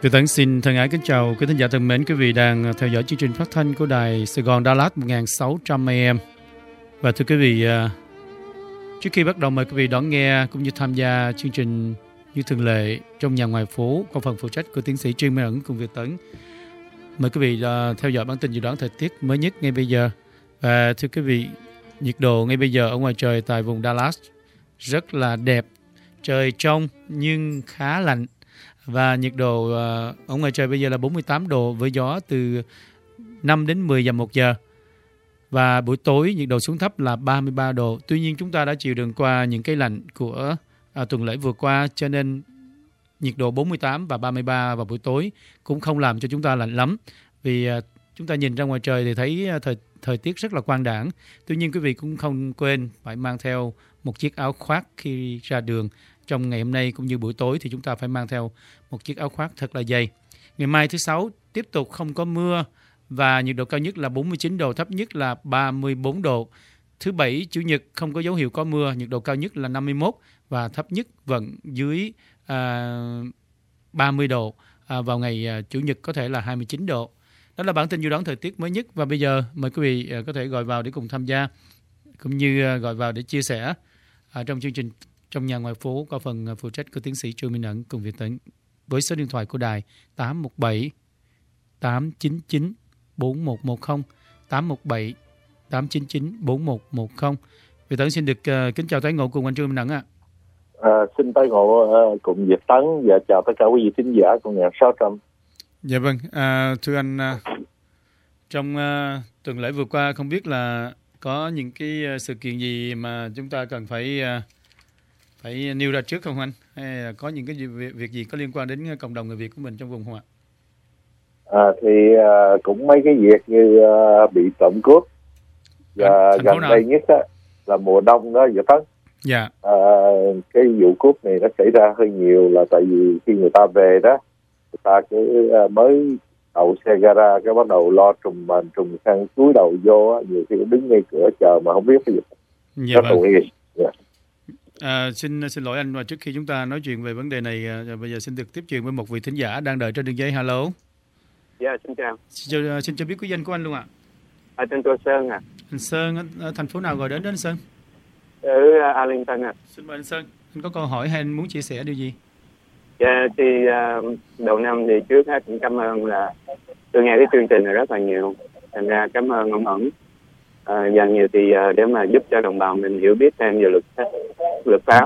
Việt Tấn xin thân ái kính chào quý thính giả thân mến, quý vị đang theo dõi chương trình phát thanh của đài Sài Gòn Đà Lạt 1600 AM. Và thưa quý vị, trước khi bắt đầu mời quý vị đón nghe cũng như tham gia chương trình như thường lệ trong nhà ngoài phố qua phần phụ trách của tiến sĩ Trương Minh Ẩn cùng Việt Tấn. Mời quý vị theo dõi bản tin dự đoán thời tiết mới nhất ngay bây giờ. Và thưa quý vị, nhiệt độ ngay bây giờ ở ngoài trời tại vùng Dallas rất là đẹp, trời trong nhưng khá lạnh. Và nhiệt độ ở ngoài trời bây giờ là 48 độ với gió từ 5 đến 10 dặm một giờ. Và buổi tối nhiệt độ xuống thấp là 33 độ. Tuy nhiên chúng ta đã chịu đựng qua những cái lạnh của tuần lễ vừa qua, cho nên nhiệt độ 48 và 33 vào buổi tối cũng không làm cho chúng ta lạnh lắm. Vì chúng ta nhìn ra ngoài trời thì thấy thời tiết rất là quang đãng. Tuy nhiên quý vị cũng không quên phải mang theo một chiếc áo khoác khi ra đường. Trong ngày hôm nay cũng như buổi tối thì chúng ta phải mang theo một chiếc áo khoác thật là dày. Ngày mai thứ Sáu tiếp tục không có mưa và nhiệt độ cao nhất là 49 độ, thấp nhất là 34 độ. Thứ Bảy, Chủ nhật không có dấu hiệu có mưa, nhiệt độ cao nhất là 51 và thấp nhất vẫn dưới 30 độ. Vào ngày Chủ nhật có thể là 29 độ. Đó là bản tin dự đoán thời tiết mới nhất. Và bây giờ mời quý vị có thể gọi vào để cùng tham gia, cũng như gọi vào để chia sẻ trong chương trình trong nhà ngoài phố qua phần phụ trách của tiến sĩ Trương Minh Ẩn cùng Việt Tấn với số điện thoại của đài 817 899 4110 817 899 4110. Việt Tấn xin được kính chào tái ngộ cùng anh Trương Minh Ẩn ạ. Xin tái ngộ cùng Việt Tấn và chào tất cả quý vị thính giả của 1600. Dạ vâng, thưa anh, trong tuần lễ vừa qua không biết là có những cái sự kiện gì mà chúng ta cần phải nêu ra trước không anh? Hay là có những cái việc gì có liên quan đến cộng đồng người Việt của mình trong vùng không ạ? Cũng mấy cái việc như bị trộm cướp và gần đây nhất là mùa đông đó Việt Tấn. Dạ. Cái vụ cướp này nó xảy ra hơi nhiều là tại vì khi người ta về đó, người ta cứ mới đậu xe gara cái bắt đầu lo trùm khăn cúi đầu vô, nhiều khi đứng ngay cửa chờ mà không biết cái gì. Dạ vâng. Dạ. Xin lỗi anh, và trước khi chúng ta nói chuyện về vấn đề này, bây giờ xin được tiếp chuyện với một vị thính giả đang đợi trên đường dây. Hello. Dạ, xin chào. Xin cho biết quý danh của anh luôn ạ. Tên tôi Sơn ạ. Anh Sơn ở thành phố nào gọi đến anh Sơn? Ở Arlington ạ. Xin mời anh Sơn. Anh có câu hỏi hay anh muốn chia sẻ điều gì? Dạ, thì đầu năm thì trước hết cũng cảm ơn là tôi nghe cái chương trình này rất là nhiều. Thành ra cảm ơn ông Ẩn dành nhiều thì để mà giúp cho đồng bào mình hiểu biết thêm về luật pháp.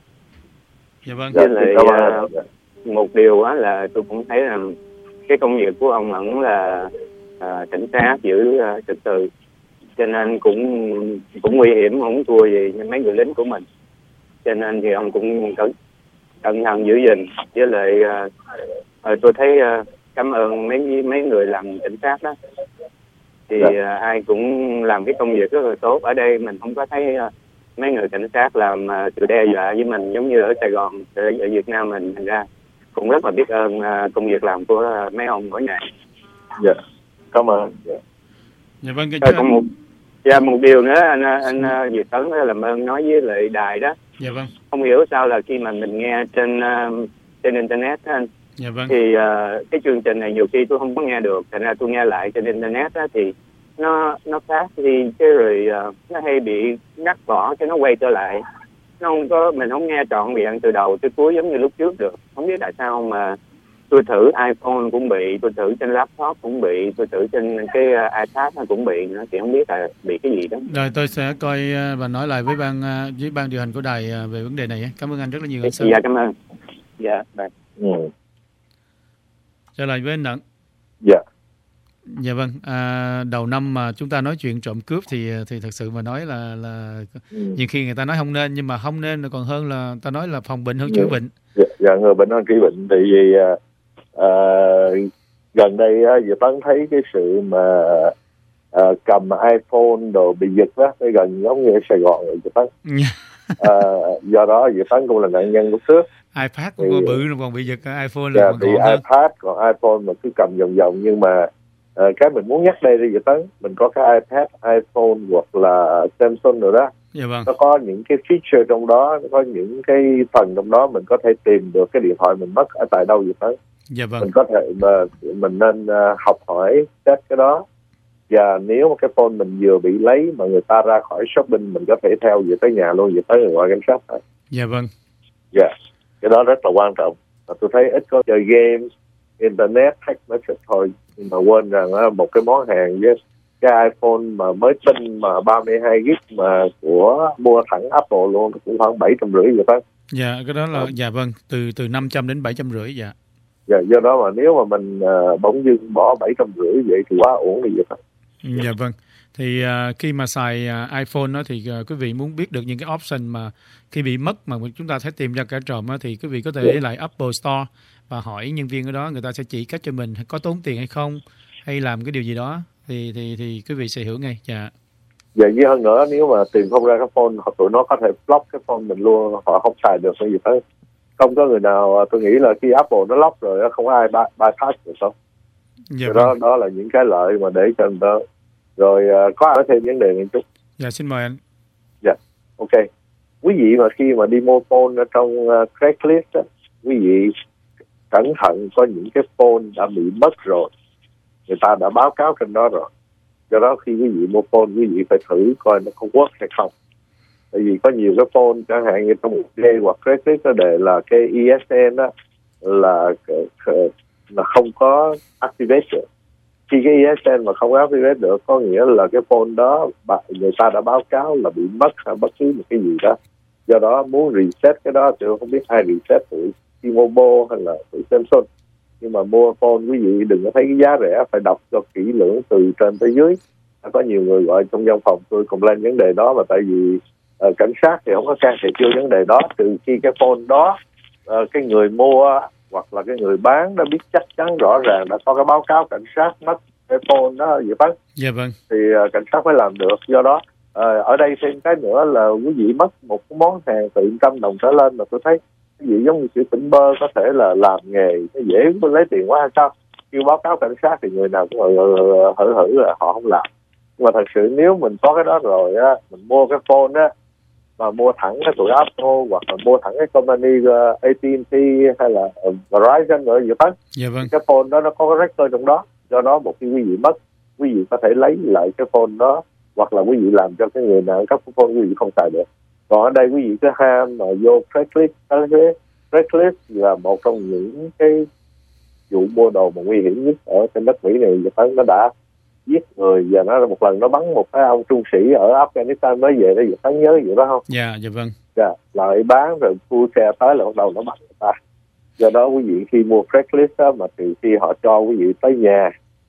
Dạ vâng. Với lại một điều á là tôi cũng thấy là cái công việc của ông Ẩn là cảnh sát giữ trật tự, cho nên cũng nguy hiểm, không thua gì mấy người lính của mình, cho nên thì ông cũng cẩn thận giữ gìn. Với lại tôi thấy cảm ơn mấy người làm cảnh sát đó, thì ai cũng làm cái công việc rất là tốt. Ở đây mình không có thấy mấy người cảnh sát làm sự đe dọa với mình giống như ở Sài Gòn, ở Việt Nam mình. Thành ra cũng rất là biết ơn công việc làm của mấy ông mỗi ngày. Dạ, cảm ơn. Dạ vâng. Một điều nữa anh Việt Tấn làm ơn nói với lại đài đó. Dạ vâng. Không hiểu sao là khi mà mình nghe trên internet đó, anh. Dạ vâng. Thì cái chương trình này nhiều khi tôi không có nghe được, thành ra tôi nghe lại trên internet đó, thì nó phát đi cái rồi nó hay bị ngắt bỏ cho nó quay trở lại. Nó không có, mình không nghe trọn vẹn từ đầu tới cuối giống như lúc trước được. Không biết tại sao mà tôi thử iPhone cũng bị, tôi thử trên laptop cũng bị, tôi thử trên cái iPad nó cũng bị nữa, thì không biết là bị cái gì đó. Rồi tôi sẽ coi và nói lại với ban điều hành của đài về vấn đề này. Cảm ơn anh rất là nhiều. Dạ, cảm ơn. Dạ, bye. Trở lại với anh Ẩn. Dạ. Dạ vâng. Đầu năm mà chúng ta nói chuyện trộm cướp thì thật sự mà nói là nhiều khi người ta nói không nên, nhưng mà không nên là còn hơn là ta nói là phòng bệnh hơn chữa bệnh. Dạ, người bệnh hơn chữa bệnh. Tại vì gần đây Việt Tấn thấy cái sự mà cầm iPhone đồ bị giật đó, nó gần giống như ở Sài Gòn rồi Việt Tấn. Do đó Việt Tấn cũng là nạn nhân lúc trước. iPad cũng có bự còn bị giật, iPhone là còn bị iPad, còn iPhone mà cứ cầm vòng. Nhưng mà cái mình muốn nhắc đây Việt Tấn, mình có cái iPad, iPhone hoặc là Samsung rồi đó. Dạ vâng. Nó có những cái feature trong đó, nó có những cái phần trong đó mình có thể tìm được cái điện thoại mình mất ở tại đâu Việt Tấn. Dạ vâng. Mình có thể mình nên học hỏi các cái đó. Và nếu mà cái phone mình vừa bị lấy mà người ta ra khỏi shopping, mình có thể theo về tới nhà luôn, về tới người gọi cảnh sát thôi. Dạ vâng. Dạ, cái đó rất là quan trọng. Và tôi thấy ít có chơi game, internet hack nó chết thôi, nhưng mà quên rằng một cái món hàng với cái iPhone mà mới tinh mà 32 GB mà của mua thẳng Apple luôn cũng khoảng 750 vậy đó. Dạ, cái đó là dạ vâng, từ 500 đến 750 dạ. Dạ, do đó mà nếu mà mình bỗng dưng bỏ 750 vậy thì quá ổn đi vậy đó. Dạ vâng. Thì khi mà xài iPhone đó thì quý vị muốn biết được những cái option mà khi bị mất mà chúng ta thấy tìm ra cả trộm đó, thì quý vị có thể lấy lại Apple Store và hỏi nhân viên ở đó, người ta sẽ chỉ cách cho mình có tốn tiền hay không, hay làm cái điều gì đó thì quý vị sẽ hiểu ngay. Dạ. Dạ, với hơn nữa nếu mà tìm không ra cái phone, tụi nó có thể block cái phone mình luôn, họ không xài được cái gì hết. Không có người nào, tôi nghĩ là khi Apple nó lock rồi không có ai bypass được đâu. Dạ vâng. Đó là những cái lợi mà để cho người ta. Rồi có ai nói thêm vấn đề một chút? Dạ, xin mời anh. Dạ, ok. Quý vị mà khi mà đi mua phone ở trong Craigslist á, quý vị cẩn thận, có những cái phone đã bị mất rồi, người ta đã báo cáo trên đó rồi. Do đó khi quý vị mua phone, quý vị phải thử coi nó có work hay không. Tại vì có nhiều cái phone, chẳng hạn như trong một giây hoặc Craigslist nó đề là cái ISN đó là không có activate được. Khi cái ISN mà không có activate được, có nghĩa là cái phone đó người ta đã báo cáo là bị mất hay bất cứ một cái gì đó. Do đó muốn reset cái đó thì không biết ai reset, từ T-Mobile hay là từ Samsung. Nhưng mà mua phone quý vị đừng có thấy cái giá rẻ, phải đọc cho kỹ lưỡng từ trên tới dưới. Có nhiều người gọi trong văn phòng tôi complain vấn đề đó, mà tại vì cảnh sát thì không có can thiệp vô vấn đề đó, trừ khi cái phone đó cái người mua hoặc là cái người bán đã biết chắc chắn rõ ràng đã có cái báo cáo cảnh sát mất cái phone đó vậy đó. Dạ vâng. Thì cảnh sát mới làm được. Do đó ở đây thêm cái nữa là quý vị mất một cái món hàng từ 100 đồng trở lên mà tôi thấy cái gì giống như kiểu tỉnh bơ, có thể là làm nghề nó dễ lấy tiền quá hay sao. Khi báo cáo cảnh sát thì người nào cũng hử là họ không làm. Nhưng mà thật sự nếu mình có cái đó rồi á, mình mua cái phone á mà mua thẳng cái tụi Apple hoặc là mua thẳng cái company AT&T hay là Verizon rồi gì đó. Dạ vâng. Cái phone đó nó có cái record trong đó. Do đó một khi quý vị mất, quý vị có thể lấy lại cái phone đó, hoặc là quý vị làm cho cái người nào cấp phone quý vị không xài được. Còn ở đây quý vị cứ ham mà vô Craigslist là một trong những cái vụ mua đồ mà nguy hiểm nhất ở trên đất Mỹ này. Nó đã giết người và nó một lần nó bắn một cái ông trung sĩ ở Afghanistan mới về đó, vậy nhớ vậy đó không? Dạ, dạ vâng. Dạ, lại bán rồi phu xe tới là bắt đầu nó bắt người ta. Do đó quý vị khi mua Craigslist đó, mà trừ khi họ cho quý vị tới nhà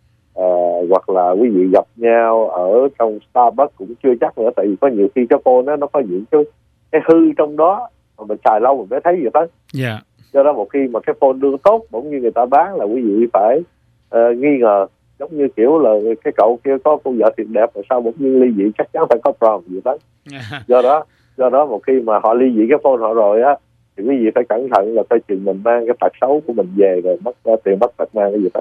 hoặc là quý vị gặp nhau ở trong Starbucks cũng chưa chắc nữa. Tại vì có nhiều khi cái phone đó, nó có những cái hư trong đó mà mình xài lâu mình mới thấy vậy đó. Dạ. Do đó một khi mà cái phone đương tốt bỗng nhiên người ta bán là quý vị phải nghi ngờ. Giống như kiểu là cái cậu kia có cô vợ thiệt đẹp, rồi sao bỗng nhiên ly dị, chắc chắn phải có problem gì đó. Do đó một khi mà họ ly dị cái phone họ rồi á, thì quý vị phải cẩn thận là coi chừng mình mang cái tật xấu của mình về rồi mất tiền mất tật mang cái gì đó.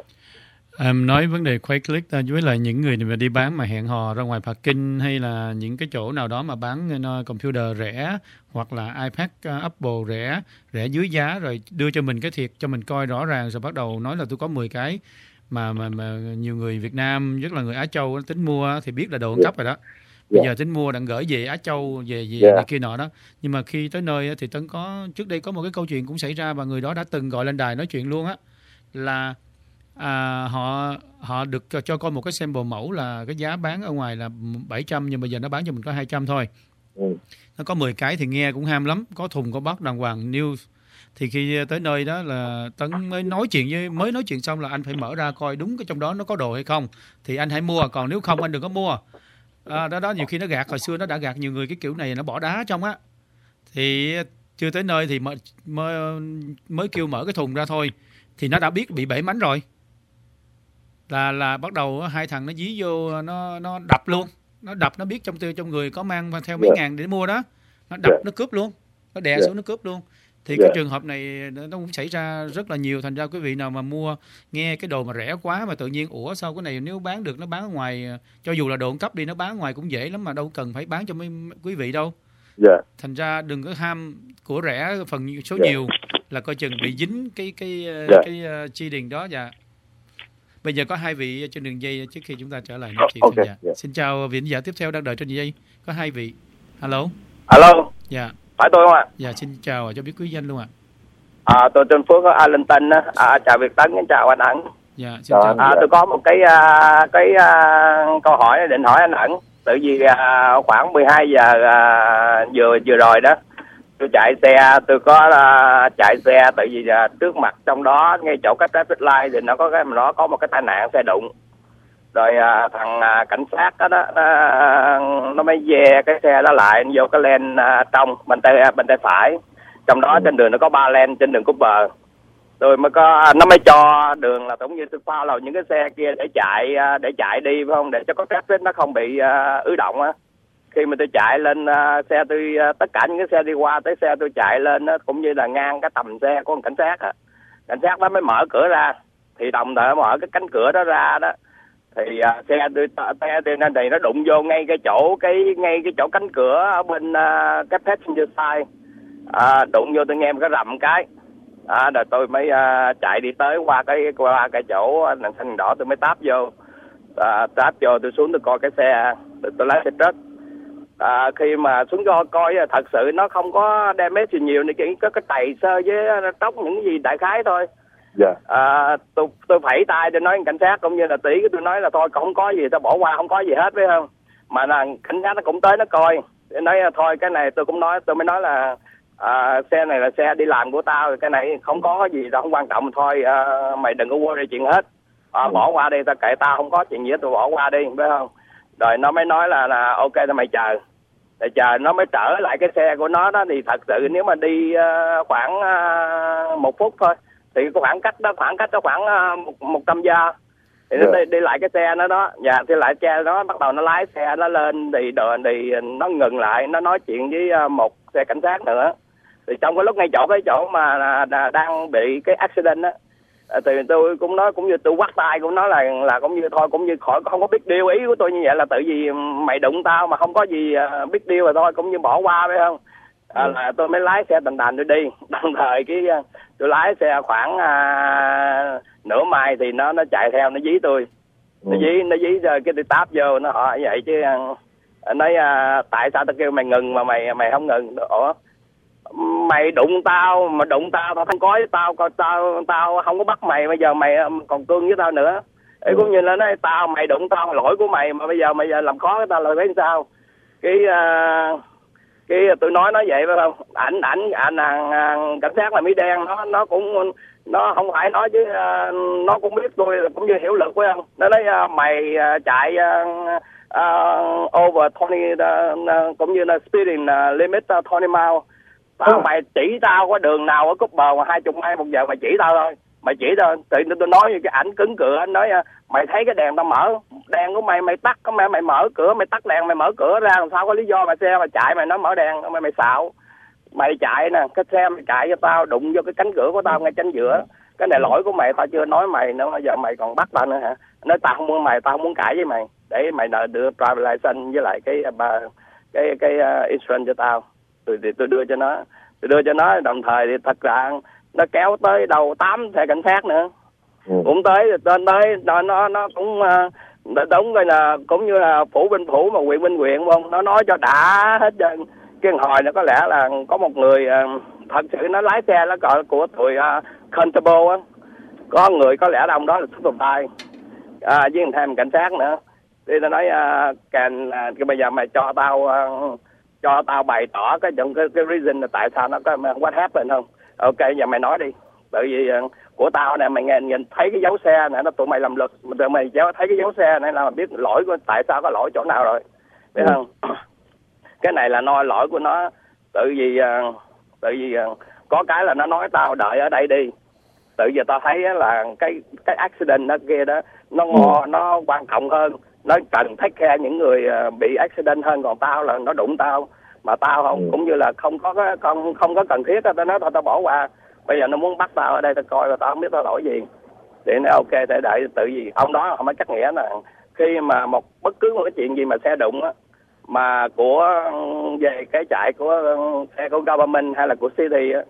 Nói vấn đề Craigslist với lại những người mà đi bán mà hẹn hò ra ngoài parking hay là những cái chỗ nào đó mà bán computer rẻ hoặc là iPad Apple rẻ dưới giá, rồi đưa cho mình cái thiệt cho mình coi rõ ràng, rồi bắt đầu nói là tôi có 10 cái mà nhiều người Việt Nam, nhất là người Á Châu tính mua thì biết là đồ ăn cắp rồi đó. Bây giờ tính mua đặng gửi về Á Châu về này kia nọ đó. Nhưng mà khi tới nơi thì Tấn có trước đây có một cái câu chuyện cũng xảy ra, và người đó đã từng gọi lên đài nói chuyện luôn á, là họ được cho coi một cái sample mẫu là cái giá bán ở ngoài là 700, nhưng bây giờ nó bán cho mình có 200 thôi. Nó có 10 cái thì nghe cũng ham lắm, có thùng có box đàng hoàng news. Thì khi tới nơi đó là Tấn mới nói chuyện xong là anh phải mở ra coi đúng cái trong đó nó có đồ hay không thì anh hãy mua, còn nếu không anh đừng có mua. Đó nhiều khi nó gạt, hồi xưa nó đã gạt nhiều người cái kiểu này, nó bỏ đá trong á. Thì chưa tới nơi thì mới kêu mở cái thùng ra thôi thì nó đã biết bị bể mánh rồi. Là bắt đầu hai thằng nó dí vô, nó đập luôn. Nó đập, nó biết trong người có mang theo mấy ngàn để mua đó. Nó đập, nó cướp luôn. Nó đè xuống nó cướp luôn. Thì cái trường hợp này nó cũng xảy ra rất là nhiều. Thành ra quý vị nào mà mua nghe cái đồ mà rẻ quá mà tự nhiên sao cái này nếu bán được nó bán ở ngoài, cho dù là đồ ăn cắp đi, nó bán ở ngoài cũng dễ lắm mà đâu cần phải bán cho mấy quý vị đâu. Thành ra đừng có ham của rẻ phần số nhiều là coi chừng bị dính cái chi điền đó. Dạ. Bây giờ có hai vị trên đường dây trước khi chúng ta trở lại nói chuyện. Okay, dạ. Xin chào vị khán giả tiếp theo đang đợi trên dây. Có hai vị. Alo. Dạ. Phải tôi không ạ? Dạ, xin chào, cho biết quý danh luôn ạ. Tôi tên Phước ở Arlington á. Chào Việt Tấn, chào anh Ẩn. Dạ, xin chào. Tôi có một cái câu hỏi định hỏi anh Ẩn. Tự vì khoảng 12 giờ vừa rồi đó, tôi chạy xe, tôi có chạy xe tại vì trước mặt trong đó ngay chỗ cái traffic light thì nó có một cái tai nạn xe đụng. Rồi thằng cảnh sát đó, nó mới ve cái xe đó lại vô cái lane trong bên tay phải. Trong đó trên đường nó có 3 lane trên đường Cooper. Rồi mới có nó mới cho đường là cũng như tôi follow những cái xe kia để chạy đi phải không, để cho có traffic nó không bị ứ động á. Khi mà tôi chạy lên xe tôi tất cả những cái xe đi qua tới xe tôi chạy lên nó cũng như là ngang cái tầm xe của cảnh sát à. Cảnh sát đó mới mở cửa ra, thì đồng thời mở cái cánh cửa đó ra đó, thì xe tôi nên thì nó đụng vô ngay cái chỗ cánh cửa ở bên cái passenger side. Đụng vô tôi nghe một cái rầm cái. Rồi tôi mới chạy đi tới qua cái chỗ đèn xanh đỏ, tôi mới táp vô tôi xuống tôi coi cái xe, tôi lái xe truck. Khi mà xuống coi thật sự nó không có damage gì nhiều, chỉ có cái tày sơ với tróc những gì đại khái thôi. Dạ. Tôi phẩy tay tôi nói cảnh sát cũng như là tỷ tôi nói là thôi không có gì, tao bỏ qua không có gì hết phải không. Mà là cảnh sát nó cũng tới nó coi, nói thôi cái này tôi mới nói là xe này là xe đi làm của tao, cái này không có gì đâu, không quan trọng, thôi mày đừng có worry chuyện hết, bỏ qua đi, tao kệ tao không có chuyện gì hết, tôi bỏ qua đi phải không. Rồi nó mới nói là ok tao mày chờ nó mới trở lại cái xe của nó đó. Thì thật sự nếu mà đi khoảng 1 phút thôi thì cái khoảng cách đó khoảng 100 giây thì nó đi lại cái xe nó đó. Dạ, thì lại xe nó bắt đầu nó lái xe nó lên thì nó ngừng lại, nó nói chuyện với một xe cảnh sát nữa. Thì trong cái lúc ngay cái chỗ mà đang bị cái accident á, thì tôi cũng nói cũng như tôi quắt tay cũng nói là cũng như thôi cũng như khỏi không có biết deal. Ý của tôi như vậy là tự vì mày đụng tao mà không có gì biết deal rồi thôi cũng như bỏ qua phải không. Là tôi mới lái xe đành tôi đi. Đồng thời tôi lái xe khoảng nửa mai thì nó chạy theo nó dí tôi. Nó dí rồi cái tôi táp vô nó hỏi vậy chứ nói tại sao tao kêu mày ngừng mà mày không ngừng. Ủa mày đụng tao tao không có với tao không có bắt mày, bây giờ mày còn cương với tao nữa. Ý cũng như là nói mày đụng tao lỗi của mày mà bây giờ làm khó cái tao là thấy sao. Cái tôi nói vậy phải không. Ảnh cảnh sát là Mỹ đen nó không phải nói chứ nó cũng biết tôi cũng như hiểu lực phải không. Nó nói mày chạy over 20 cũng như là speeding limit 20 miles. Mày chỉ tao có đường nào ở Cooper mà 20 mai một giờ mày chỉ tao thôi. Mày chỉ tao, tự nhiên tôi nói như cái ảnh cứng cửa, anh nói mày thấy cái đèn tao mở, đèn của mày tắt, mày mở cửa, mày tắt đèn, mày mở cửa ra làm sao có lý do mà xe mày chạy mày nói mở đèn, mày xạo. Mày chạy nè, cái xe mày chạy cho tao đụng vô cái cánh cửa của tao ngay chính giữa. Cái này lỗi của mày, tao chưa nói mày nữa, giờ mày còn bắt tao nữa hả? Nói tao không muốn cãi với mày, để mày đưa driver license với lại cái insurance cho tao. Tôi đưa cho nó, đồng thời thì thật ra nó kéo tới đầu 8 xe cảnh sát nữa. Cũng tới nó cũng đúng rồi, là cũng như là phủ binh phủ mà huyện binh huyện không, nó nói cho đã hết trơn. Cái hồi nó có lẽ là có một người thật sự nó lái xe nó gọi của tụi constable á, có người có lẽ ông đó là supervisor với thêm cảnh sát nữa. Thì nó nói bây giờ mày cho tao bày tỏ cái reason là tại sao nó có what happened không. Ok giờ mày nói đi, bởi vì của tao nè, mày nhìn thấy cái dấu xe này, nó tụi mày làm luật, tụi mày thấy cái dấu xe này là biết lỗi của tại sao có lỗi chỗ nào rồi, biết không? Cái này là lỗi của nó, tự vì có cái là nó nói tao đợi ở đây đi. Tự giờ tao thấy là cái accident đó kia đó nó quan trọng hơn, nó cần take care những người bị accident hơn, còn tao là nó đụng tao mà tao không cũng như là không có cần thiết. Tao nói thôi tao bỏ qua, bây giờ nó muốn bắt tao ở đây tao coi và tao không biết tao lỗi gì. Thì nó ok để đợi, tự gì ông đó không có chắc nghĩa là khi mà bất cứ một cái chuyện gì mà xe đụng á, mà về cái chạy của xe của government hay là của city á,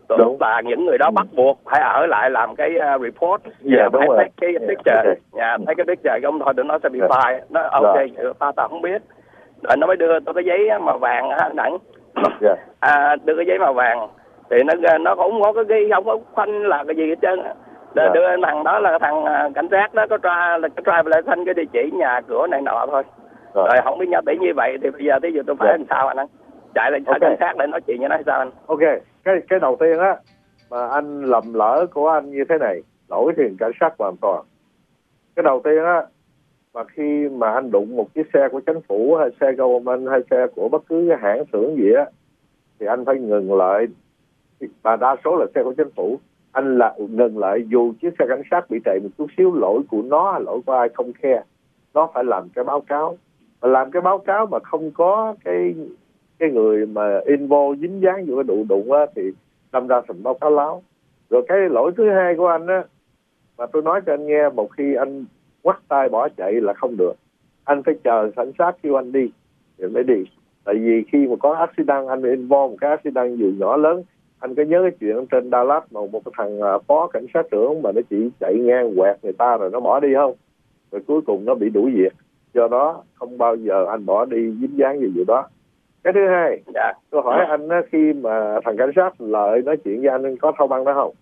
Đúng. và những người đó bắt buộc phải ở lại làm cái report, Dạ, đúng phải rồi. thấy cái picture, Okay. thấy cái picture ông thôi tụi nó sẽ bị Dạ. fine. Nó ok, tao không biết. Rồi nó mới đưa tôi cái giấy màu vàng á đặng. Dạ. Đưa cái giấy màu vàng thì nó cũng không có cái không có khoanh là cái gì hết trơn. Dạ. Đưa thằng đó là thằng cảnh sát đó có try lại thanh cái địa chỉ nhà cửa này nọ thôi. Rồi không biết nhau tỷ như vậy thì bây giờ tôi phải làm sao anh? Chạy lên cảnh sát để nói chuyện với nó hay sao anh? Ok, cái đầu tiên á mà anh lầm lỡ của anh như thế này, lỗi thì cảnh sát hoàn toàn. Cái đầu tiên á, mà khi mà anh đụng một chiếc xe của chính phủ hay xe government hay xe của bất cứ cái hãng xưởng gì á, thì anh phải ngừng lại. Và đa số là xe của chính phủ, anh là ngừng lại dù chiếc xe cảnh sát bị trầy một chút xíu, lỗi của nó hay lỗi của ai không care, nó phải làm cái báo cáo. Mà làm cái báo cáo mà không có cái người mà involve dính dáng vô cái vụ đụng á thì đâm ra thành báo cáo láo. Rồi cái lỗi thứ hai của anh á, mà tôi nói cho anh nghe, một khi anh quắt tay bỏ chạy là không được. Anh phải chờ cảnh sát kêu anh đi thì mới đi. Tại vì khi mà có accident, anh involve một cái accident dù nhỏ lớn. Anh có nhớ cái chuyện trên Dallas mà một cái thằng phó cảnh sát trưởng mà nó chỉ chạy ngang quẹt người ta rồi nó bỏ đi không? Rồi cuối cùng nó bị đuổi việc. Do đó không bao giờ anh bỏ đi dính dáng gì đó. Cái thứ hai, tôi hỏi anh á, khi mà thằng cảnh sát Lợi nói chuyện với anh có thâu băng đó không?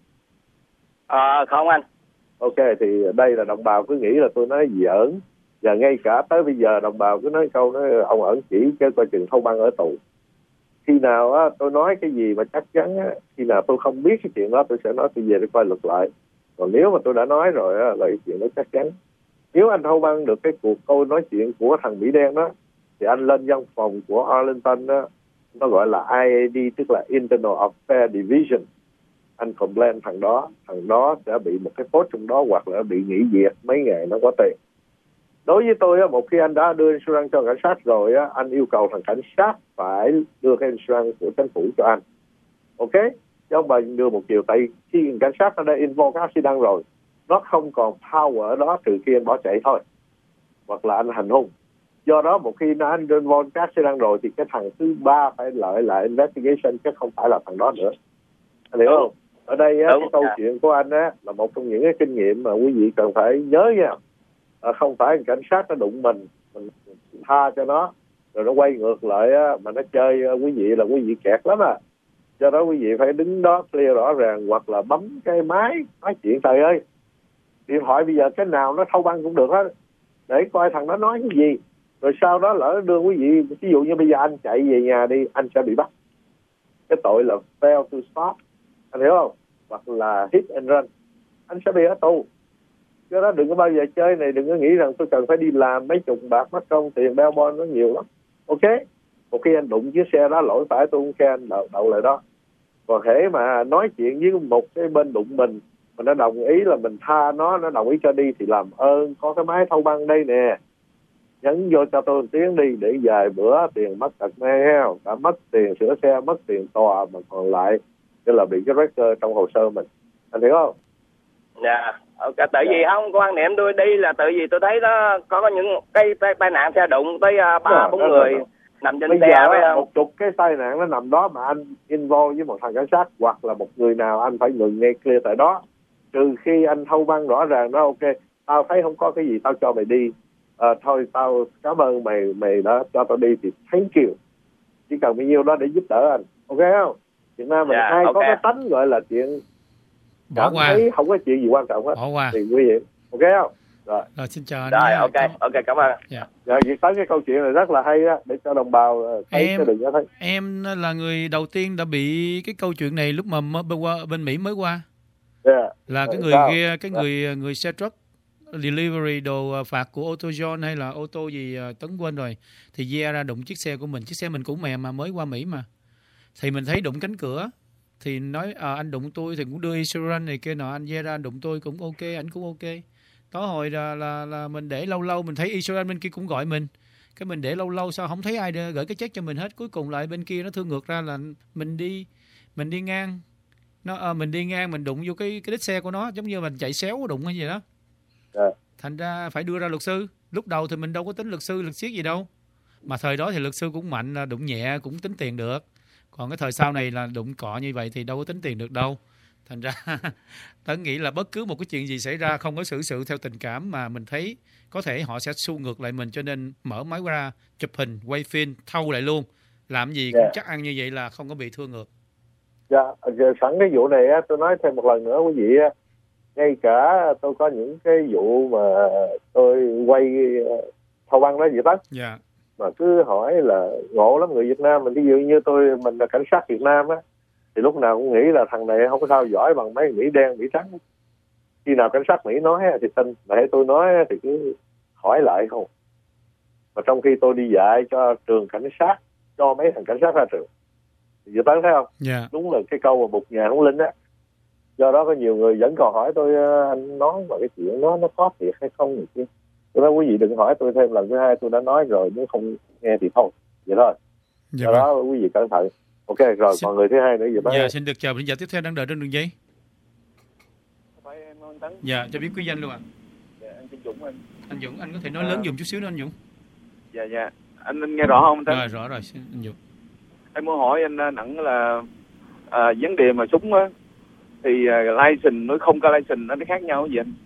Không anh. Ok, thì đây là đồng bào cứ nghĩ là tôi nói giỡn. Và ngay cả tới bây giờ đồng bào cứ nói câu nói ông ẩn chỉ cái coi chừng thâu băng ở tù. Khi nào á, tôi nói cái gì mà chắc chắn á, khi nào tôi không biết cái chuyện đó tôi sẽ nói tôi về để coi luật lại. Còn nếu mà tôi đã nói rồi á, là cái chuyện đó chắc chắn. Nếu anh thâu băng được cái cuộc câu nói chuyện của thằng Mỹ đen đó, thì anh lên văn phòng của Arlington đó, nó gọi là IAD, tức là Internal Affairs Division. Anh complain thằng đó sẽ bị một cái post trong đó hoặc là bị nghỉ việc mấy ngày nó có tiền. Đối với tôi á, một khi anh đã đưa insurance cho cảnh sát rồi á, anh yêu cầu thằng cảnh sát phải đưa cái insurance của chính phủ cho anh. Ok? Chứ không phải đưa một chiều. Tại khi cảnh sát nó đã involve cái accident rồi, nó không còn power ở đó trừ khi anh bỏ chạy thôi. Hoặc là anh hành hung. Do đó một khi nó anh involve cái accident rồi thì cái thằng thứ ba phải lợi lại investigation chứ không phải là thằng đó nữa. Anh hiểu không? Ở đây á, cái câu chuyện của anh á là một trong những cái kinh nghiệm mà quý vị cần phải nhớ nha. Không phải cảnh sát nó đụng mình tha cho nó rồi nó quay ngược lại á, mà nó chơi quý vị là quý vị kẹt lắm à. Do đó quý vị phải đứng đó clear rõ ràng hoặc là bấm cái máy nói chuyện. Trời ơi, điện thoại bây giờ cái nào nó thâu băng cũng được hết, để coi thằng nó nói cái gì. Rồi sau đó lỡ đưa quý vị, ví dụ như bây giờ anh chạy về nhà đi, anh sẽ bị bắt cái tội là fail to stop, anh hiểu không? Hoặc là hit and run, anh sẽ bị ở tù. Do đó đừng có bao giờ chơi này, đừng có nghĩ rằng tôi cần phải đi làm mấy chục bạc mất công tiền bail bond nó nhiều lắm. Ok, một khi anh đụng chiếc xe đó lỗi phải tôi không khen anh đậu lại đó. Còn hễ mà nói chuyện với một cái bên đụng mình mà nó đồng ý là mình tha nó đồng ý cho đi thì làm ơn có cái máy thâu băng đây nè, nhấn vô cho tôi một tiếng đi, để vài bữa tiền mất tật mang, đã mất tiền sửa xe, mất tiền tòa mà còn lại tức là bị cái record trong hồ sơ mình, anh hiểu không? Dạ. Tại vì không quan niệm tôi đi là tại vì tôi thấy đó có những cái tai nạn xe đụng tới 3-4 người nằm trên bây xe. Giờ một chục cái tai nạn nó nằm đó mà anh involve với một thằng cảnh sát hoặc là một người nào, anh phải ngừng ngay clear tại đó. Trừ khi anh thâu băng rõ ràng đó, ok, tao thấy không có cái gì, tao cho mày đi. Thôi tao cảm ơn mày đã cho tao đi thì thank you. Chỉ cần bao nhiêu đó để giúp đỡ anh, ok không? Việt Nam mình ai có cái tánh gọi là chuyện bỏ qua, thấy không có chuyện gì quan trọng hết, bỏ qua thì nguy hiểm, ok không? Rồi xin chào anh. Rồi ok cảm ơn. Rồi việc tới cái câu chuyện này rất là hay á, để cho đồng bào thấy cái đừng có thấy. Em là người đầu tiên đã bị cái câu chuyện này lúc mà bên Mỹ mới qua. Là cái người kia, cái người xe truck delivery đồ phạt của AutoZone hay là ô tô gì Tấn quên rồi, thì ra đụng chiếc xe của mình, chiếc xe mình cũng mềm mà mới qua Mỹ mà, thì mình thấy đụng cánh cửa thì nói anh đụng tôi thì cũng đưa insurance này kia nọ, anh ra đụng tôi cũng ok, anh cũng ok. Tối hồi là mình để lâu mình thấy insurance bên kia cũng gọi mình, cái mình để lâu sao không thấy ai gửi cái check cho mình hết, cuối cùng lại bên kia nó thương ngược ra là mình đi ngang, mình đi ngang mình đụng vô cái đít xe của nó, giống như mình chạy xéo đụng hay gì đó. Thành ra phải đưa ra luật sư. Lúc đầu thì mình đâu có tính luật sư luật xiết gì đâu, mà thời đó thì luật sư cũng mạnh, đụng nhẹ cũng tính tiền được, Còn cái thời sau này là đụng cọ như vậy thì đâu có tính tiền được đâu. Thành ra Tấn nghĩ là bất cứ một cái chuyện gì xảy ra không có xử sự theo tình cảm mà mình thấy có thể họ sẽ xu ngược lại mình, cho nên mở máy ra chụp hình, quay phim, thâu lại luôn. Làm gì cũng chắc ăn như vậy là không có bị thua ngược. Dạ, sẵn cái vụ này á, tôi nói thêm một lần nữa quý vị á, ngay cả tôi có những cái vụ mà tôi quay thâu băng đó vậy đó. Dạ. Mà cứ hỏi là ngộ lắm người Việt Nam mình, ví dụ như mình là cảnh sát Việt Nam á, thì lúc nào cũng nghĩ là thằng này không có sao giỏi bằng mấy Mỹ đen, Mỹ trắng. Khi nào cảnh sát Mỹ nói thì tin, mà hãy tôi nói thì cứ hỏi lại không. Mà trong khi tôi đi dạy cho trường cảnh sát, cho mấy thằng cảnh sát ra trường, dự toán thấy không? Yeah. Đúng là cái câu mà một nhà thống linh á. Do đó có nhiều người vẫn còn hỏi tôi, anh nói mà cái chuyện nó có thiệt hay không vậy chứ. Tôi nói quý vị đừng hỏi tôi thêm lần thứ hai, tôi đã nói rồi, nếu không nghe thì thôi. Vậy thôi. Dạ. Do đó quý vị cẩn thận. Ok, rồi còn người thứ hai nữa vậy bác. Dạ, xin được chào thính giả tiếp theo đang đợi trên đường dây. Phải em anh Tấn. Dạ, cho biết quý danh luôn ạ. Dạ, anh Dũng anh. Anh Dũng, anh có thể nói lớn giùm chút xíu nữa anh Dũng. Dạ. Anh nghe rõ không anh Tấn? Rồi, rõ rồi, xin anh Dũng. Em muốn hỏi anh Nẵng là vấn đề mà súng á thì license nó không có license nó khác nhau gì anh?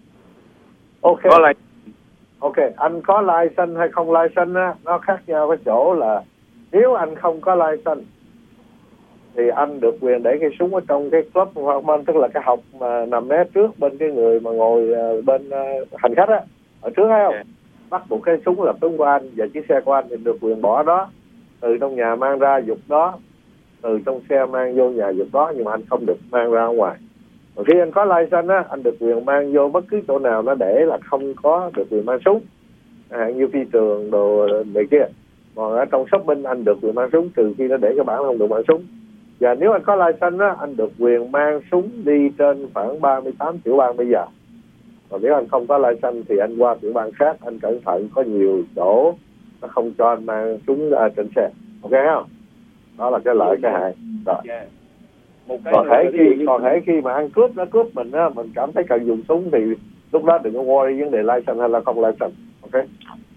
Ok. Có Ok, anh có license hay không license á, nó khác nhau cái chỗ là nếu anh không có license thì anh được quyền để cây súng ở trong cái club performance, tức là cái học mà nằm mé trước bên cái người mà ngồi bên hành khách á, ở trước thấy không? Bắt buộc cái súng là súng của anh và chiếc xe của anh thì được quyền bỏ đó, từ trong nhà mang ra giục đó, từ trong xe mang vô nhà giục đó, nhưng mà anh không được mang ra ngoài. Còn khi anh có license á, anh được quyền mang vô bất cứ chỗ nào nó để là không có được quyền mang súng, như phi trường đồ này kia. Còn ở trong shopping anh được quyền mang súng, trừ khi nó để cái bản không được mang súng. Và nếu anh có license á, anh được quyền mang súng đi trên khoảng 38 tiểu bang bây giờ. Còn nếu anh không có license thì anh qua tiểu bang khác, anh cẩn thận, có nhiều chỗ nó không cho anh mang súng trên xe. Ok không? Đó là cái lợi cái hại. Rồi. Còn hễ khi mà ăn cướp nó cướp mình á, mình cảm thấy cần dùng súng thì lúc đó đừng có worry vấn đề license hay là không license. Ok.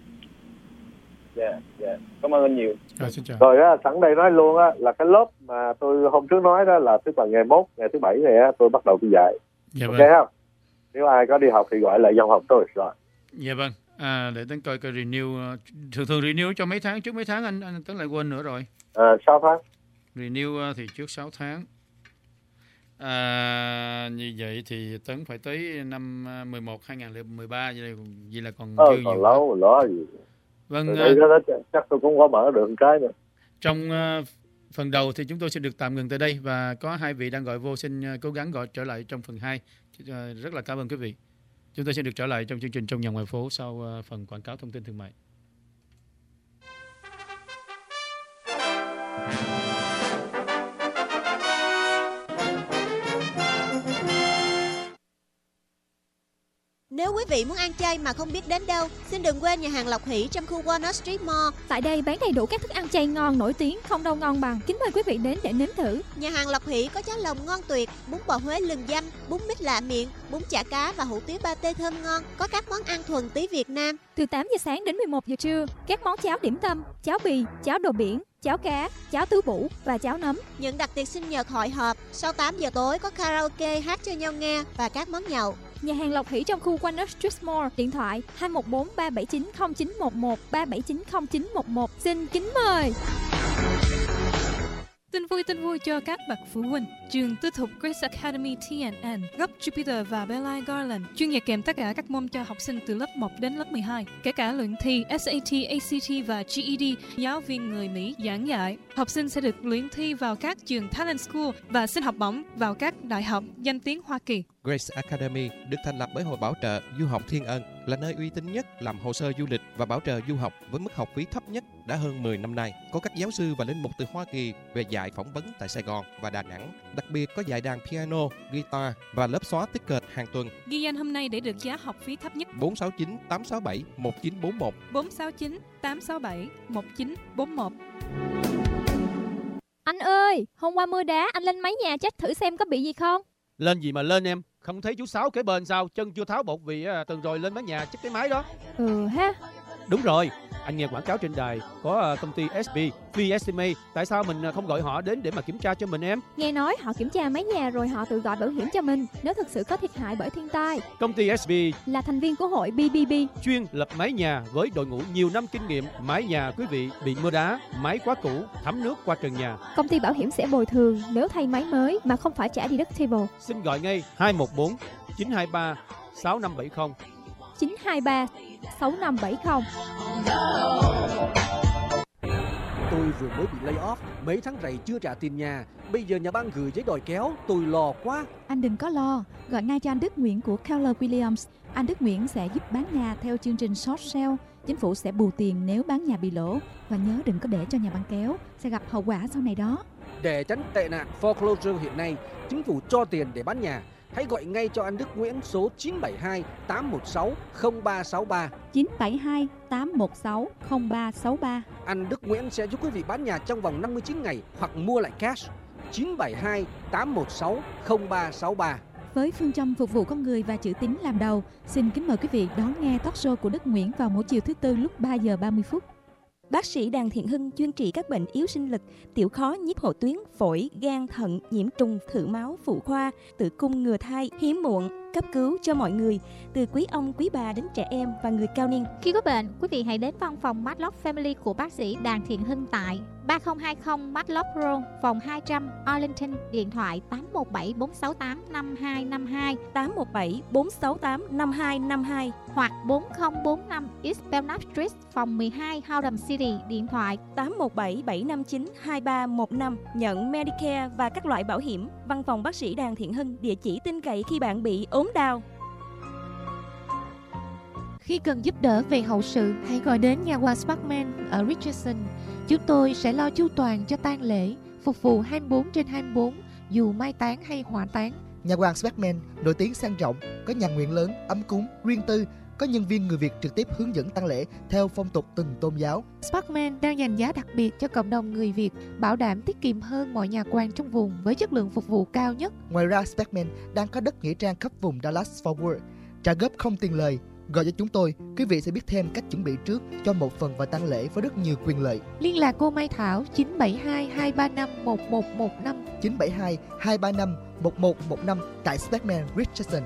Dạ. Cảm ơn anh nhiều. Xin chào. Rồi á, sẵn đây nói luôn á, là cái lớp mà tôi hôm trước nói đó là tức là ngày mốt, ngày thứ bảy này á, tôi bắt đầu tôi dạy. Dạ ok vâng. không? Nếu ai có đi học thì gọi lại dòng học tôi rồi. Dạ vâng. Để Tấn coi cái renew, thường renew cho mấy tháng, trước mấy tháng anh Tấn lại quên nữa rồi. 6 tháng. Renew thì trước 6 tháng. Như vậy thì Tấn phải tới năm 11 2013 vậy là còn dư còn nhiều. lâu lo gì. Vâng. Chắc tôi cũng có mở được một cái nữa. Trong phần đầu thì chúng tôi sẽ được tạm ngừng tại đây và có hai vị đang gọi vô, xin cố gắng gọi trở lại trong phần 2. Rất là cảm ơn quý vị. Chúng tôi sẽ được trở lại trong chương trình Trong Nhà Ngoài Phố sau phần quảng cáo thông tin thương mại. Nếu quý vị muốn ăn chay mà không biết đến đâu, xin đừng quên nhà hàng Lộc Hỷ trong khu Walnut Street Mall. Tại đây bán đầy đủ các thức ăn chay ngon nổi tiếng, không đâu ngon bằng. Kính mời quý vị đến để nếm thử. Nhà hàng Lộc Hỷ có cháo lòng ngon tuyệt, bún bò Huế lừng danh, bún mít lạ miệng, bún chả cá và hủ tiếu pate thơm ngon. Có các món ăn thuần túy Việt Nam. Từ 8 giờ sáng đến 11 giờ trưa, các món cháo điểm tâm, cháo bì, cháo đồ biển, cháo cá, cháo tứ bủ và cháo nấm. Những đặt tiệc sinh nhật hội họp, sau 8 giờ tối có karaoke hát cho nhau nghe và các món nhậu. Nhà hàng Lộc Hỷ trong khu Walnut Street Mall, điện thoại 214 379 0911 379 0911. Xin kính mời. Tin vui cho các bậc phụ huynh. Trường tư thục Grace Academy TNN, gốc Jupiter và Bella Garland chuyên dạy kèm tất cả các môn cho học sinh từ lớp 1 đến lớp 12, kể cả luyện thi SAT, ACT và GED. Giáo viên người Mỹ giảng dạy. Học sinh sẽ được luyện thi vào các trường Talent School và xin học bổng vào các đại học danh tiếng Hoa Kỳ. Grace Academy được thành lập bởi Hội Bảo trợ Du học Thiên Ân, là nơi uy tín nhất làm hồ sơ du lịch và bảo trợ du học với mức học phí thấp nhất đã hơn 10 năm nay. Có các giáo sư và linh mục từ Hoa Kỳ về dạy phỏng vấn tại Sài Gòn và Đà Nẵng. Đặc biệt có dạy đàn piano, guitar và lớp xóa tích kệch hàng tuần. Ghi danh hôm nay để được giá học phí thấp nhất. 469 867 1941 469 867 1941. Anh ơi, hôm qua mưa đá, anh lên mái nhà check thử xem có bị gì không? Lên gì mà lên em, không thấy chú Sáu kế bên sao, chân chưa tháo bột vì tuần rồi lên mái nhà check cái máy đó. Ha. Đúng rồi, Anh nghe quảng cáo trên đài có công ty SB, VSMA. Tại sao mình không gọi họ đến để mà kiểm tra cho mình em? Nghe nói họ kiểm tra mái nhà rồi họ tự gọi bảo hiểm cho mình nếu thực sự có thiệt hại bởi thiên tai. Công ty SB là thành viên của hội BBB, chuyên lập mái nhà với đội ngũ nhiều năm kinh nghiệm. Mái nhà quý vị bị mưa đá, mái quá cũ, thấm nước qua trần nhà. Công ty bảo hiểm sẽ bồi thường nếu thay mái mới mà không phải trả deductible. Xin gọi ngay 214 923 6570. 923 6570. Tôi vừa mới bị lay off, mấy tháng rày chưa trả tiền nhà. Bây giờ nhà băng gửi giấy đòi kéo, tôi lo quá. Anh đừng có lo, gọi ngay cho anh Đức Nguyễn của Keller Williams. Anh Đức Nguyễn sẽ giúp bán nhà theo chương trình short sale. Chính phủ sẽ bù tiền nếu bán nhà bị lỗ. Và nhớ đừng có để cho nhà băng kéo, sẽ gặp hậu quả sau này đó. Để tránh tệ nạn foreclosure hiện nay, chính phủ cho tiền để bán nhà. Hãy gọi ngay cho anh Đức Nguyễn số 972 816 0363. 972 816 0363. Anh Đức Nguyễn sẽ giúp quý vị bán nhà trong vòng 59 ngày hoặc mua lại cash. 972 816 0363. Với phương châm phục vụ con người và chữ tín làm đầu, xin kính mời quý vị đón nghe talk show của Đức Nguyễn vào mỗi chiều thứ Tư lúc 3 giờ 30 phút. Bác sĩ Đàn Thiện Hưng chuyên trị các bệnh yếu sinh lực, tiểu khó, nhiếp hộ tuyến, phổi, gan, thận, nhiễm trùng, thử máu, phụ khoa, tử cung, ngừa thai, hiếm muộn, cấp cứu cho mọi người, từ quý ông, quý bà đến trẻ em và người cao niên. Khi có bệnh, quý vị hãy đến văn phòng Matlock Family của bác sĩ Đàn Thiện Hưng tại 3020 Matlock Road, phòng 200, Arlington, điện thoại 817 468 5252, 817 468 5252 hoặc 4045 East Belknap Street, phòng 12, Howard City, điện thoại 817 759 2315, nhận Medicare và các loại bảo hiểm. Văn phòng bác sĩ Đàn Thiện Hưng, địa chỉ tin cậy khi bạn bị ốm đau. Khi cần giúp đỡ về hậu sự, hãy gọi đến nhà quà Sparkman ở Richardson. Chúng tôi sẽ lo chu toàn cho tang lễ, phục vụ 24/24, dù mai táng hay hỏa táng. Nhà quà Sparkman nổi tiếng sang trọng, có nhà nguyện lớn, ấm cúng, riêng tư, có nhân viên người Việt trực tiếp hướng dẫn tang lễ theo phong tục từng tôn giáo. Sparkman đang dành giá đặc biệt cho cộng đồng người Việt, bảo đảm tiết kiệm hơn mọi nhà quan trong vùng với chất lượng phục vụ cao nhất. Ngoài ra, Sparkman đang có đất nghĩa trang khắp vùng Dallas Fort Worth, trả góp không tiền lời. Gọi cho chúng tôi, quý vị sẽ biết thêm cách chuẩn bị trước cho một phần vào tang lễ với rất nhiều quyền lợi. Liên lạc cô Mai Thảo 972 235 1115, 972 235 1115 tại Sparkman Richardson.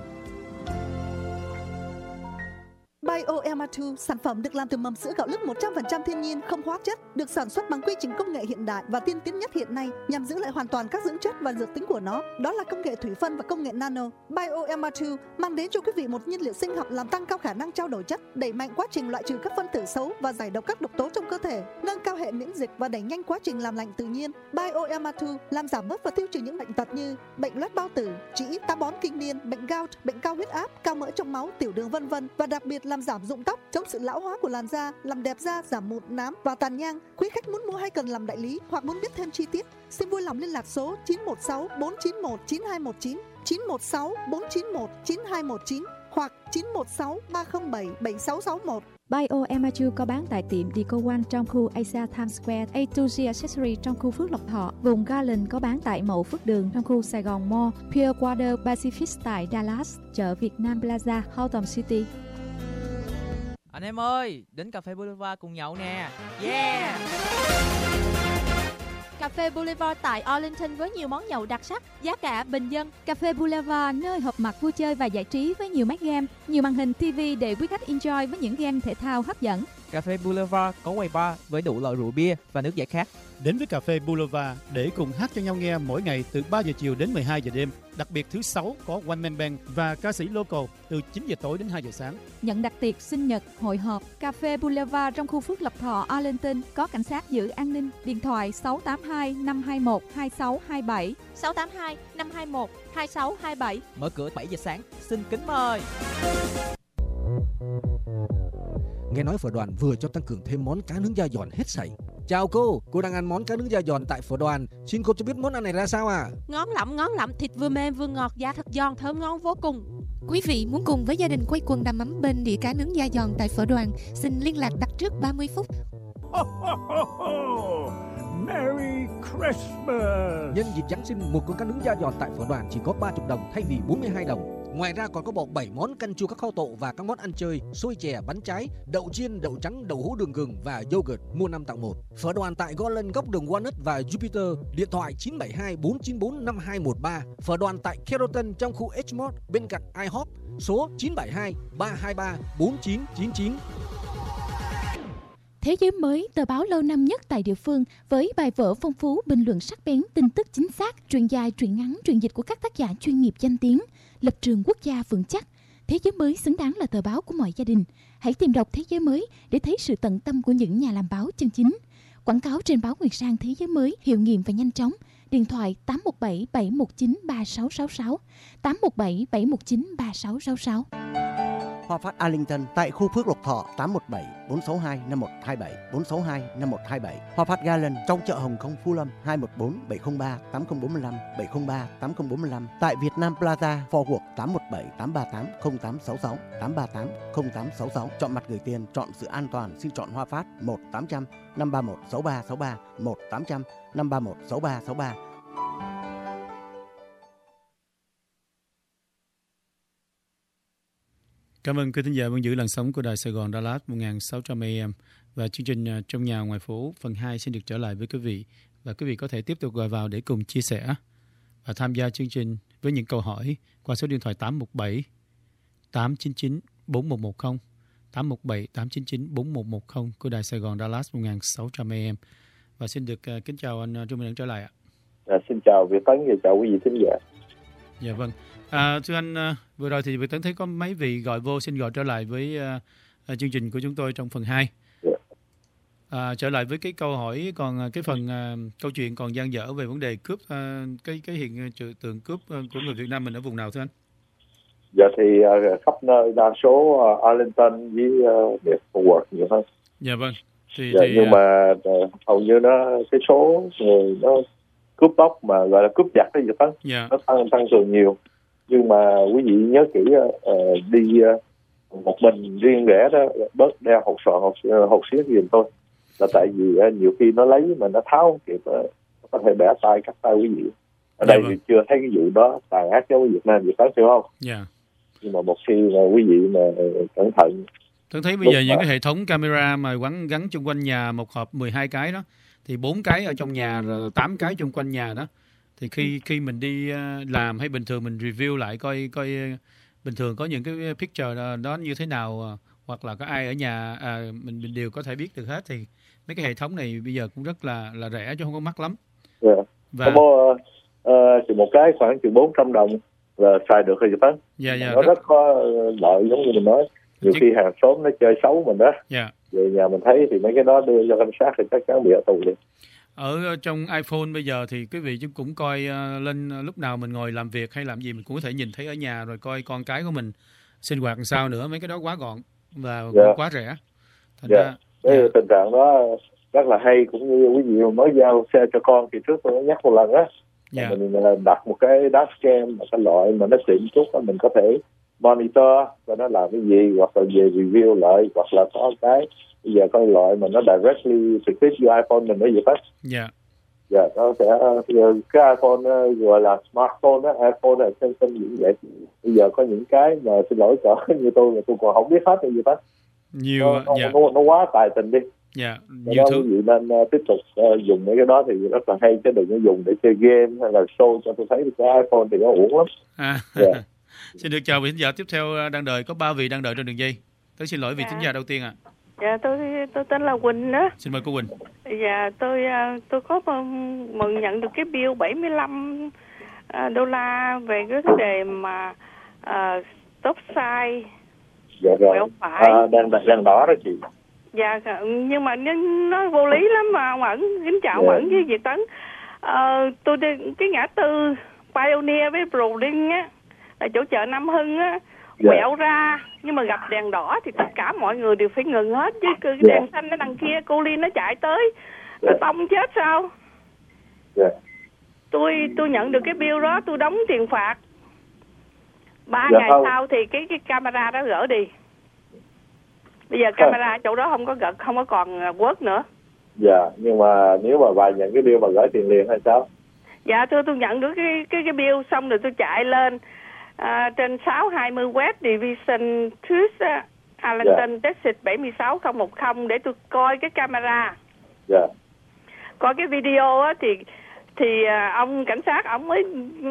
BioEma2, sản phẩm được làm từ mầm sữa gạo lứt 100% thiên nhiên, không hóa chất, được sản xuất bằng quy trình công nghệ hiện đại và tiên tiến nhất hiện nay nhằm giữ lại hoàn toàn các dưỡng chất và dược tính của nó. Đó là công nghệ thủy phân và công nghệ nano. BioEma2 mang đến cho quý vị một nhiên liệu sinh học làm tăng cao khả năng trao đổi chất, đẩy mạnh quá trình loại trừ các phân tử xấu và giải độc các độc tố trong cơ thể, nâng cao hệ miễn dịch và đẩy nhanh quá trình làm lạnh tự nhiên. BioEma2 làm giảm bớt và tiêu trừ những bệnh tật như bệnh loét bao tử, trĩ, táo bón kinh niên, bệnh gout, bệnh cao huyết áp, cao mỡ trong máu, tiểu đường vân vân, và đặc biệt làm giảm rụng tóc, chống sự lão hóa của làn da, làm đẹp da, giảm mụn, nám và tàn nhang. Quý khách muốn mua hay cần làm đại lý hoặc muốn biết thêm chi tiết, xin vui lòng liên lạc số 916 491 9219, 916 491 9219 hoặc 916 307 7661. BioEma2 có bán tại tiệm Deco One trong khu Asia Times Square, A2G Accessory trong khu Phước Lộc Thọ, vùng Garland có bán tại Mậu Phước Đường trong khu Sài Gòn Mall, Pure Water Pacific tại Dallas, chợ Việt Nam Plaza, Houghton City. Anh em ơi, đến Cà phê Boulevard cùng nhậu nè. Yeah! Cà phê Boulevard tại Arlington với nhiều món nhậu đặc sắc, giá cả bình dân. Cà phê Boulevard nơi họp mặt vui chơi và giải trí với nhiều máy game, nhiều màn hình TV để quý khách enjoy với những game thể thao hấp dẫn. Cà phê Boulevard có quầy bar với đủ loại rượu bia và nước giải khát. Đến với Cà phê Boulevard để cùng hát cho nhau nghe mỗi ngày từ 3 giờ chiều đến 12 giờ đêm. Đặc biệt thứ 6 có One Man Band và ca sĩ local từ 9 giờ tối đến 2 giờ sáng. Nhận đặt tiệc, sinh nhật, hội họp. Cà phê Boulevard trong khu Phước Lộc Thọ, Arlington có cảnh sát giữ an ninh. Điện thoại 682 521 2627, 682 521 2627. Mở cửa 7 giờ sáng. Xin kính mời. Nghe nói phở Đoàn vừa cho tăng cường thêm món cá nướng da giòn hết sảy. Chào cô đang ăn món cá nướng da giòn tại phở Đoàn. Xin cô cho biết món ăn này ra sao à? Ngon lắm, thịt vừa mềm vừa ngọt, da thật giòn, thơm ngon vô cùng. Quý vị muốn cùng với gia đình quay quần đầm ấm bên đĩa cá nướng da giòn tại phở Đoàn, xin liên lạc đặt trước 30 phút. Merry Christmas! Nhân dịp Giáng sinh, một con cá nướng da giòn tại phở Đoàn chỉ có 30 đồng thay vì 42 đồng. Ngoài ra còn có bộ 7 món canh chua các kho tộ và các món ăn chơi, xôi chè, bánh trái, đậu chiên, đậu trắng, đậu hũ đường gừng và yogurt mua 5 tặng 1. Phở đoàn tại Garland góc đường Walnut và Jupiter, điện thoại 972 494 5213. Phở đoàn tại Carrollton trong khu Edgemont bên cạnh IHOP, số 972 323 4999. Thế giới mới, tờ báo lâu năm nhất tại địa phương với bài vở phong phú, bình luận sắc bén, tin tức chính xác, truyện dài, truyện ngắn, truyện dịch của các tác giả chuyên nghiệp danh tiếng, lập trường quốc gia vững chắc. Thế giới mới xứng đáng là tờ báo của mọi gia đình. Hãy tìm đọc Thế giới mới để thấy sự tận tâm của những nhà làm báo chân chính. Quảng cáo trên báo Nguyệt Sang Thế giới mới hiệu nghiệm và nhanh chóng. Điện thoại 817 719 3666, 817 719 3666. Hoa Phát Arlington tại khu Phước Lộc Thọ 817 462 5127 462 5127. Hoa Phát Garland trong chợ Hồng Kông Phú Lâm 214 703 8045 703 8045. Tại Việt Nam Plaza Fort Worth 817 838 0866 838 0866. Chọn mặt gửi tiền, chọn sự an toàn, xin chọn Hoa Phát 1-800 531 6363 1-800 531 6363. Cảm ơn quý thính giả vẫn giữ làn sóng của Đài Sài Gòn Đà Lạt 1600 AM và chương trình Trong nhà ngoài phố phần 2 xin được trở lại với quý vị, và quý vị có thể tiếp tục gọi vào để cùng chia sẻ và tham gia chương trình với những câu hỏi qua số điện thoại 817 899 4110 817 899 4110 của Đài Sài Gòn Đà Lạt 1600 AM. Và xin được kính chào anh Trung Minh Ấn trở lại ạ. Xin chào Việt Tấn và chào quý vị thính giả. Dạ vâng. Thưa anh, vừa rồi thì Việt Tấn thấy có mấy vị gọi vô, xin gọi trở lại với chương trình của chúng tôi trong phần 2. Trở lại với cái câu hỏi, còn cái phần câu chuyện còn dang dở về vấn đề cướp, cái hiện tượng cướp của người Việt Nam mình ở vùng nào thưa anh? Dạ thì khắp nơi, đa số Arlington với Fort Worth nhiều hơn. Dạ vâng. Thì nhưng mà hầu như cái số người nó cướp bóc mà gọi là cướp giật đó Việt Tấn, nó tăng cường nhiều. Nhưng mà quý vị nhớ kỹ, đi một mình riêng rẽ đó, bớt đeo hột xiết giùm tôi. Là tại vì nhiều khi nó lấy mà nó tháo không kịp, có thể bẻ tay, cắt tay quý vị. Ở đây thì chưa thấy cái vụ đó tàn ác giống Việt Nam Việt Tấn phải không? Nhưng mà một khi mà quý vị mà cẩn thận. Tôi thấy bây giờ những cái hệ thống camera mà gắn chung quanh nhà, một hộp 12 cái đó, thì 4 cái ở trong nhà rồi 8 cái chung quanh nhà đó. Thì khi mình đi làm hay bình thường mình review lại coi bình thường có những cái picture đó như thế nào, hoặc là có ai ở nhà mình đều có thể biết được hết. Thì mấy cái hệ thống này bây giờ cũng rất là rẻ chứ không có mắc lắm. Và chỉ một cái khoảng chừng 400 đồng là xài được rồi Tấn. Nó rất có lợi, giống như mình nói. Nhiều khi hàng xóm nó chơi xấu mình đó. Về nhà mình thấy thì mấy cái đó đưa cho cảnh sát thì chắc chắn bị ở tù đi. Ở trong iPhone bây giờ thì quý vị cũng coi lên lúc nào mình ngồi làm việc hay làm gì mình cũng có thể nhìn thấy ở nhà, rồi coi con cái của mình sinh hoạt làm sao nữa. Mấy cái đó quá gọn và cũng quá rẻ. Tình trạng đó rất là hay, cũng như quý vị mới giao xe cho con thì trước tôi nhắc một lần á, mình đặt một cái dashcam, một cái loại mà nó xịn chút đó, mình có thể monitor và nó làm cái gì, hoặc là về review lại, hoặc là có cái bây giờ có loại mà nó directly trực tiếp vô iPhone mình nói gì hết. Nó sẽ cái iPhone gọi là smartphone đó, iPhone là Samsung như vậy. Bây giờ có những cái mà xin lỗi cỡ như tôi mà tôi còn không biết hết cái gì hết. Nó quá tài tình đi. Nhiều thứ. Quý vị nên tiếp tục dùng mấy cái đó thì rất là hay, chứ đừng có dùng để chơi game hay là show cho tôi thấy cái iPhone thì nó uổng lắm. Xin được chào vị thính giả tiếp theo đang đợi, có 3 vị đang đợi trên đường dây. Tôi xin lỗi vị thính giả đầu tiên ạ. Dạ, tôi tên là Quỳnh đó. Xin mời cô Quỳnh. Dạ, tôi có mừng nhận được cái bill 75 đô la về cái vấn đề mà stop sign quẹo phải. Đèn đỏ đó chị. Dạ, nhưng mà nó vô lý lắm mà ông Ẩn. Kính chào ông Ẩn với Việt Tấn. Tôi đi cái ngã tư Pioneer với Broding á, là chỗ chợ Nam Hưng á, quẹo ra nhưng mà gặp đèn đỏ thì tất cả mọi người đều phải ngừng hết, chứ cái đèn xanh ở đằng kia cô Liên nó chạy tới nó tông chết sao? Tôi nhận được cái bill đó, tôi đóng tiền phạt 3 ngày sau thì cái camera đó gỡ đi. Bây giờ camera chỗ đó không có còn work nữa. Nhưng mà nếu mà bà nhận cái bill mà gửi tiền liền hay sao? Dạ tôi nhận được cái bill xong rồi tôi chạy lên trên 620 West Division Street, Arlington, Texas 76010 để tôi coi cái camera. Dạ. Coi cái video á thì ông cảnh sát ông mới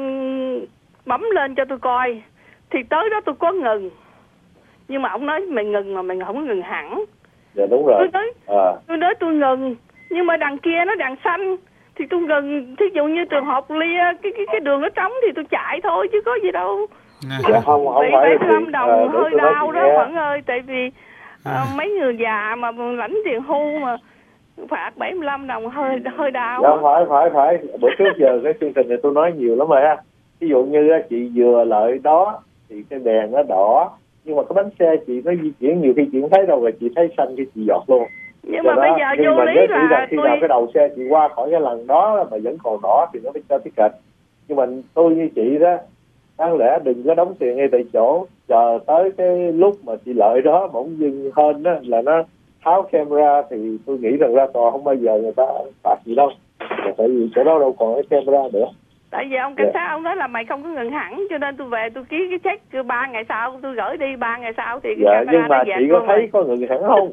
bấm lên cho tôi coi. Thì tới đó tôi có ngừng. Nhưng mà ông nói mày ngừng mà mày không có ngừng hẳn. Dạ đúng rồi. Tôi nói tôi ngừng, nhưng mà đằng kia nó đằng xanh thì tôi ngừng. Thí dụ như trường hợp cái đường nó trống thì tôi chạy thôi chứ có gì đâu. Dạ không bị phải 75 đồng hơi đau đó Mẫn ơi, tại vì mấy người già mà lãnh tiền hưu mà phạt 75 đồng hơi đau. Dạ phải. Bữa trước giờ cái chương trình này tôi nói nhiều lắm rồi ha. Ví dụ như chị vừa lợi đó thì cái đèn nó đỏ, nhưng mà cái bánh xe chị nó di chuyển nhiều khi chị không thấy đâu, rồi chị thấy xanh khi chị giọt luôn. Nhưng mà bây giờ vô lý là khi nào cái đầu xe chị qua khỏi cái lần đó mà vẫn còn đỏ thì nó mới cho ticket. Nhưng mà tôi như chị đó, đáng lẽ đừng có đóng tiền ngay tại chỗ, chờ tới cái lúc mà chị lợi đó bỗng dưng hơn đó là nó tháo camera, thì tôi nghĩ rằng ra tòa không bao giờ người ta phạt gì đâu. Tại vì chỗ đó đâu còn cái camera nữa. Tại vì ông cảnh sát ông nói là mày không có ngừng hẳn, cho nên tôi về tôi ký cái check 3 ngày sau tôi gửi đi, 3 ngày sau thì cái camera nhưng mà chị có thấy có ngừng hẳn không?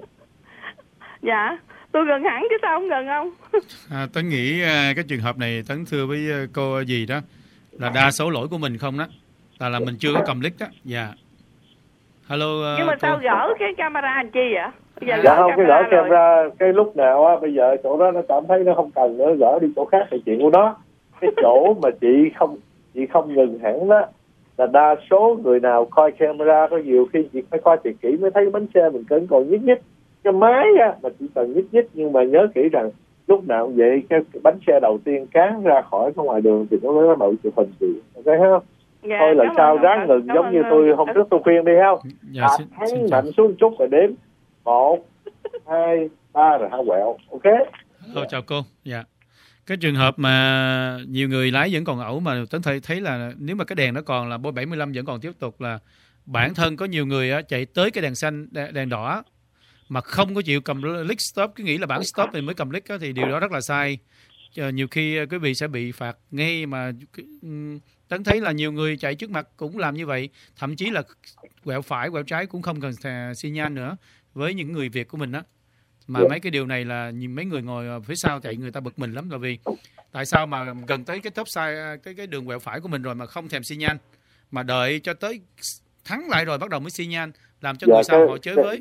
Dạ, tôi ngừng hẳn chứ sao không ngừng không? Tấn nghĩ cái trường hợp này Tấn thưa với cô gì đó là đa số lỗi của mình không đó, là mình chưa có cầm click đó. Dạ. Hello. Nhưng mà sao gỡ cái camera làm chi vậy? Dạ không, cái gỡ camera cái lúc nào á, bây giờ chỗ đó nó cảm thấy nó không cần nữa, gỡ đi chỗ khác thì chuyện của nó. Cái chỗ mà chị không ngừng hẳn đó là đa số người nào coi camera có nhiều khi chị phải coi kỹ mới thấy cái bánh xe mình cần còn nhích cái máy á, mà chỉ cần nhích, nhưng mà nhớ kỹ rằng lúc nào cũng vậy, cái bánh xe đầu tiên cán ra khỏi cái ngoài đường thì nó mới bắt đầu chụp hình chị, ok không? Dạ, thôi lần sau ráng ngừng giống như tôi hôm trước tôi khuyên đi không? Dạ, hắn mạnh xuống chút rồi đếm 1, 2, 3 rồi hả quẹo, ok? Hello, chào cô. Dạ. Cái trường hợp mà nhiều người lái vẫn còn ẩu mà Tấn thấy là nếu mà cái đèn nó còn là 75 vẫn còn tiếp tục, là bản thân có nhiều người chạy tới cái đèn xanh, đèn đỏ mà không có chịu cầm click stop, cứ nghĩ là bản stop thì mới cầm click thì điều đó rất là sai. Nhiều khi quý vị sẽ bị phạt ngay, mà Tấn thấy là nhiều người chạy trước mặt cũng làm như vậy, thậm chí là quẹo phải quẹo trái cũng không cần xi nhan nữa với những người Việt của mình đó. Mà mấy cái điều này là mấy người ngồi phía sau chạy người ta bực mình lắm, là vì tại sao mà gần tới cái top side cái đường quẹo phải của mình rồi mà không thèm xi nhan, mà đợi cho tới thắng lại rồi bắt đầu mới xi nhan, làm cho người sau họ chới với.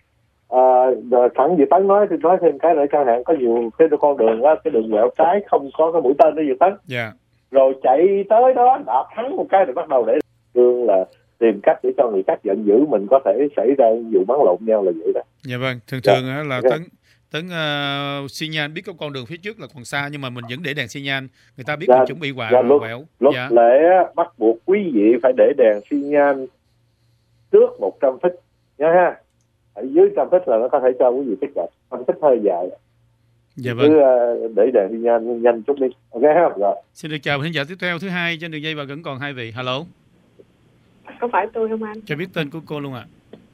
Sẵn gì Tấn nói thì nói thêm cái nữa, chẳng hạn có nhiều cái con đường á, cái đường quẹo trái không có cái mũi tên đó gì Tấn. Rồi chạy tới đó đạp thắng một cái rồi bắt đầu để đường là tìm cách để cho người khác giận dữ, mình có thể xảy ra vụ bắn lộn nhau là vậy đó. Dạ vâng, thường là Tấn xi nhan biết có con đường phía trước là còn xa, nhưng mà mình vẫn để đèn xi nhan, người ta biết mình chuẩn bị quẹo. Luật lệ bắt buộc quý vị phải để đèn xi nhan trước 100 feet nhớ ha. Ở dưới 100 feet là nó có thể cho quý vị tiếp cận, 100 feet hơi dài. Dạ vâng. Cứ để đèn xi nhan nhanh chút đi, ok ha. Rồi. Xin được chào khán giả tiếp theo thứ hai trên đường dây và vẫn còn 2 vị. Hello. Có phải tôi không anh? Cho biết tên của cô luôn ạ.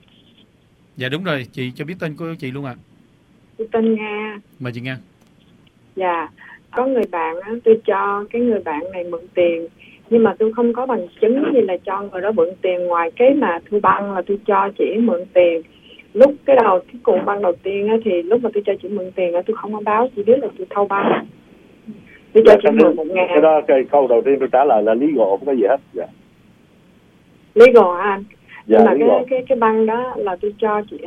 Dạ đúng rồi, chị cho biết tên của chị luôn ạ. Tôi tên Nga. Mời chị Nga. Dạ, có người bạn á, tôi cho cái người bạn này mượn tiền, nhưng mà tôi không có bằng chứng gì là cho người đó mượn tiền, ngoài cái mà tôi băng là tôi cho chị mượn tiền. Lúc cái cuộn băng đầu tiên á, thì lúc mà tôi cho chị mượn tiền á, tôi không có báo chị biết là tôi thâu băng. Tôi cho chị mượn 1.000. Cái đó cái câu đầu tiên tôi trả lời là legal, không có gì hết. Dạ. Legal hả anh? Dạ, nhưng mà cái băng đó là tôi cho chị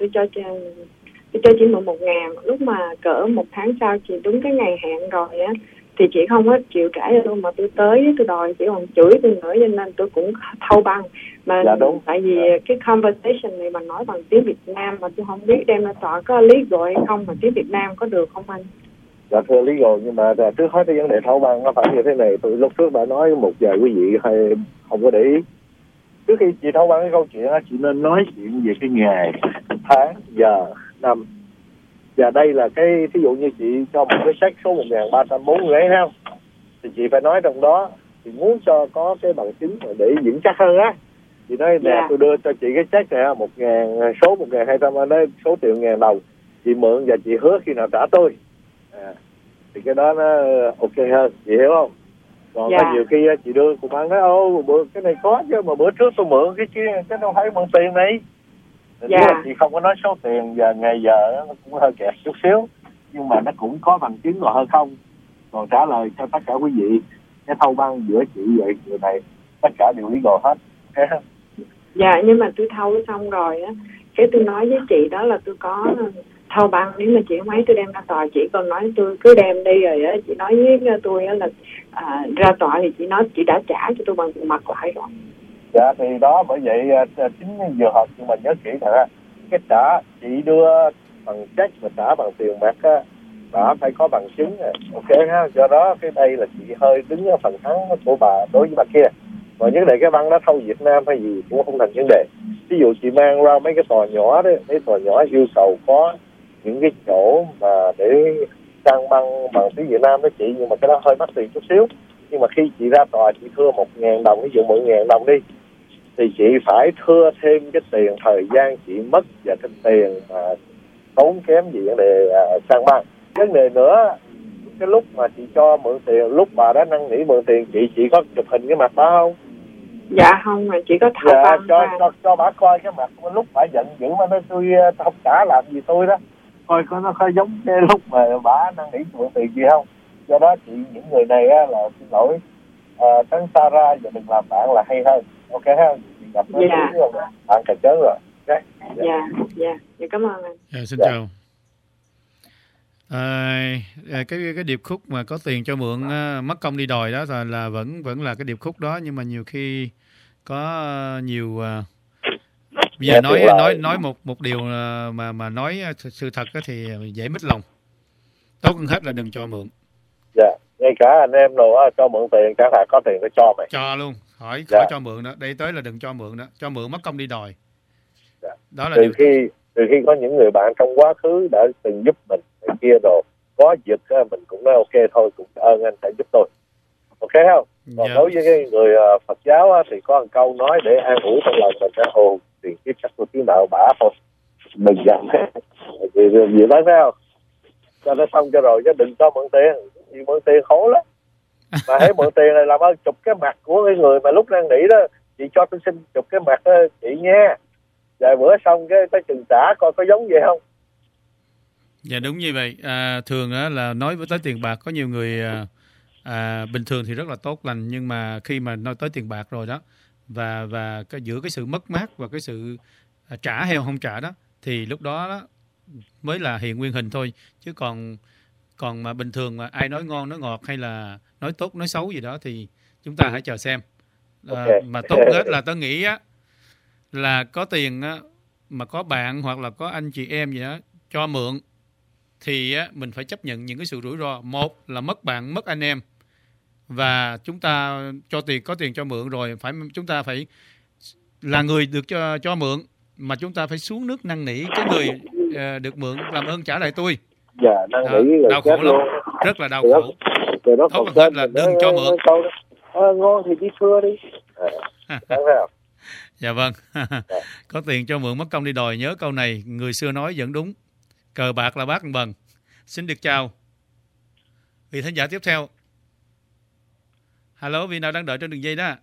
mượn 1.000. Lúc mà cỡ 1 tháng sau chị đúng cái ngày hẹn rồi á, thì chị không có chịu trả cho tôi, mà tôi tới tôi đòi chị còn chửi tôi nữa, cho nên tôi cũng thâu băng. Mà đúng. Tại vì cái conversation này mà nói bằng tiếng Việt Nam mà tôi không biết đem ra tòa có legal hay không, mà tiếng Việt Nam có được không anh? Dạ thưa legal, nhưng mà trước hết cái vấn đề thâu băng nó phải như thế này. Tôi lúc trước đã nói một vài quý vị hay không có để ý. Trước khi chị thâu băng cái câu chuyện đó, chị nên nói chuyện về cái ngày, tháng, giờ, năm. Và đây là cái, ví dụ như chị cho một cái check số 1.340 đấy không? Thì chị phải nói trong đó, chị muốn cho có cái bằng chứng để vững chắc hơn á. Chị nói nè, tôi đưa cho chị cái check này 1.000, số 1.200 đấy, số triệu 1.000 đồng. Chị mượn và chị hứa khi nào trả tôi. Thì cái đó nó ok hơn, chị hiểu không? Còn có nhiều khi chị đưa cùng ăn nói bữa cái này có chứ mà bữa trước tôi mượn cái kia cái đâu phải mượn tiền này. Nếu là chị không có nói số tiền và ngày giờ nó cũng hơi kẹt chút xíu, nhưng mà nó cũng có bằng chứng rồi hơn không. Còn trả lời cho tất cả quý vị, cái thâu băng giữa chị và người này tất cả đều lý gò hết. Dạ, nhưng mà tôi thâu xong rồi á, cái tôi nói với chị đó là tôi có thâu băng, nếu mà chị không ấy tôi đem ra tòa, chị còn nói tôi cứ đem đi rồi á, chị nói với tôi á là ra tòa thì chị nói chị đã trả cho tôi bằng tiền mặt lại rồi. Dạ thì đó, bởi vậy chính vừa học nhưng mà nhớ kỹ là cái trả chị đưa bằng check và trả bằng tiền mặt á, đã phải có bằng chứng. Ok ha, do đó cái đây là chị hơi đứng ở phần thắng của bà đối với bà kia. Và vấn đề cái băng nó thâu Việt Nam hay gì cũng không thành vấn đề. Ví dụ chị mang ra mấy cái tòa nhỏ đấy, mấy tòa nhỏ yêu cầu có những cái chỗ mà để sang băng bằng tiếng Việt Nam đó chị, nhưng mà cái đó hơi mắc tiền chút xíu. Nhưng mà khi chị ra tòa chị thưa 1.000 đồng, ví dụ 10.000 đồng đi, thì chị phải thưa thêm cái tiền thời gian chị mất và cái tiền mà tốn kém gì vấn đề sang băng. Vấn đề nữa, cái lúc mà chị cho mượn tiền, lúc bà đã năn nỉ mượn tiền chị có chụp hình cái mặt đó không? Dạ không, mà chỉ có thâu băng. Cho bà coi cái mặt lúc bà giận dữ mà nói tôi không trả làm gì tôi đó, coi có nó có giống cái lúc mà bà năn nỉ mượn tiền gì không. Do đó chị, những người này á, là xin lỗi, tránh xa ra và đừng làm bạn là hay hơn. Ok ha, chị gặp nó bạn cà chớn rồi. Okay. Dạ, cảm ơn anh. Xin chào. Cái điệp khúc mà có tiền cho mượn mất công đi đòi đó là vẫn là cái điệp khúc đó, nhưng mà nhiều khi có nhiều giờ nói một điều mà nói sự thật thì dễ mít lòng. Tốt hơn hết là đừng cho mượn. Dạ, ngay cả anh em đồ cho mượn tiền chẳng hạn có tiền nó cho mày. Cho luôn, khỏi cho mượn đó. Đây tới là đừng cho mượn đó, cho mượn mất công đi đòi. Dạ. Đó là từ khi có những người bạn trong quá khứ đã từng giúp mình này kia rồi, có việc mình cũng nói ok thôi, cũng ơn anh sẽ giúp tôi. Ok không? Còn đối với cái người Phật giáo thì có một câu nói để an ủi trong lòng mình, tiền kiếp chắc tôi tiếng đạo bả thôi, đừng giận gì đó thấy không? Cho nó xong cho rồi chứ đừng cho mượn tiền, vì mượn tiền khổ lắm. Mà hãy mượn tiền này làm ơn chụp cái mặt của cái người mà lúc đang nghỉ đó, chị cho tôi xin chụp cái mặt đó, chị nghe. Vài bữa xong cái tới chừng trả coi có giống vậy không? Dạ đúng như vậy. Thường là nói với tới tiền bạc có nhiều người bình thường thì rất là tốt lành, nhưng mà khi mà nói tới tiền bạc rồi đó và giữa cái sự mất mát và cái sự trả hay không trả đó thì lúc đó mới là hiện nguyên hình thôi, chứ còn mà bình thường mà ai nói ngon nói ngọt hay là nói tốt nói xấu gì đó thì chúng ta hãy chờ xem. Mà tốt nhất là tôi nghĩ là có tiền mà có bạn hoặc là có anh chị em gì đó cho mượn thì mình phải chấp nhận những cái sự rủi ro. Một là mất bạn, mất anh em, và chúng ta có tiền cho mượn rồi chúng ta phải là người được cho mượn mà chúng ta phải xuống nước năn nỉ cái người được mượn làm ơn trả lại tôi. Dạ, năn nỉ đau khổ lắm, rất là đau khổ. Tốt hơn là đừng cho mượn. Ngon thì đi thưa đi. Dạ vâng. Có tiền cho mượn mất công đi đòi, nhớ câu này, người xưa nói vẫn đúng. Cờ bạc là bát bần. Xin được chào vị thính giả tiếp theo. Hello, vị nào đang đợi trên đường dây đó?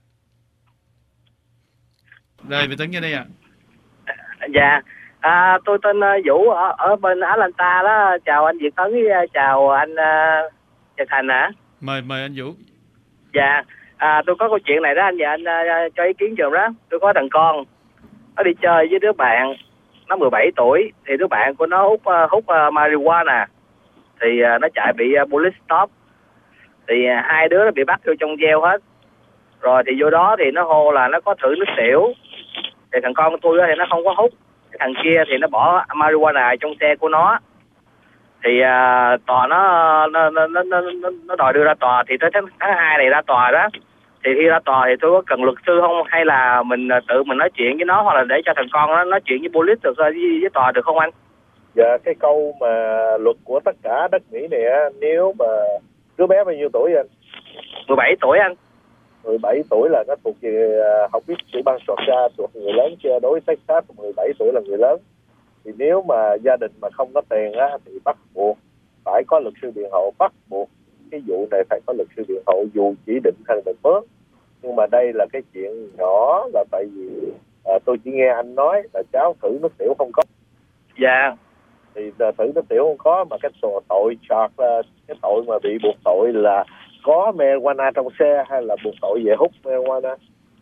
Rồi, vị Tuấn như đây ạ. Dạ, tôi tên Vũ ở bên Atlanta đó. Chào anh Việt Tấn với chào anh Trần Thành ạ. Mời anh Vũ. Dạ, tôi có câu chuyện này đó anh, và anh cho ý kiến giùm đó. Tôi có thằng con, nó đi chơi với đứa bạn, nó 17 tuổi, thì đứa bạn của nó hút marijuana, thì nó chạy bị police stop, thì hai đứa nó bị bắt vô trong jail hết. Rồi thì vô đó thì nó hô là nó có thử nước tiểu, thì thằng con của tôi thì nó không có hút, cái thằng kia thì nó bỏ marijuana trong xe của nó, thì tòa nó đòi đưa ra tòa. Thì tới tháng 2 này ra tòa đó, thì khi ra tòa thì tôi có cần luật sư không, hay là mình tự mình nói chuyện với nó, hoặc là để cho thằng con nó nói chuyện với police được, với tòa được không anh? Dạ, cái câu mà luật của tất cả đất Mỹ này nếu mà đứa bé bao nhiêu tuổi anh? 17 tuổi anh. 17 tuổi là nó thuộc về học biết tiểu bang Georgia, thuộc người lớn chưa, đối với Texas 17 tuổi là người lớn. Thì nếu mà gia đình mà không có tiền thì bắt buộc phải có luật sư biện hộ, bắt buộc cái vụ này phải có luật sư biện hộ dù chỉ định hay là mướn. Nhưng mà đây là cái chuyện nhỏ, là tại vì tôi chỉ nghe anh nói là cháu thử nước tiểu không có. Dạ. Thì thử nước tiểu không có, mà cái tội charge là cái tội mà bị buộc tội là có marijuana trong xe hay là buộc tội về hút marijuana?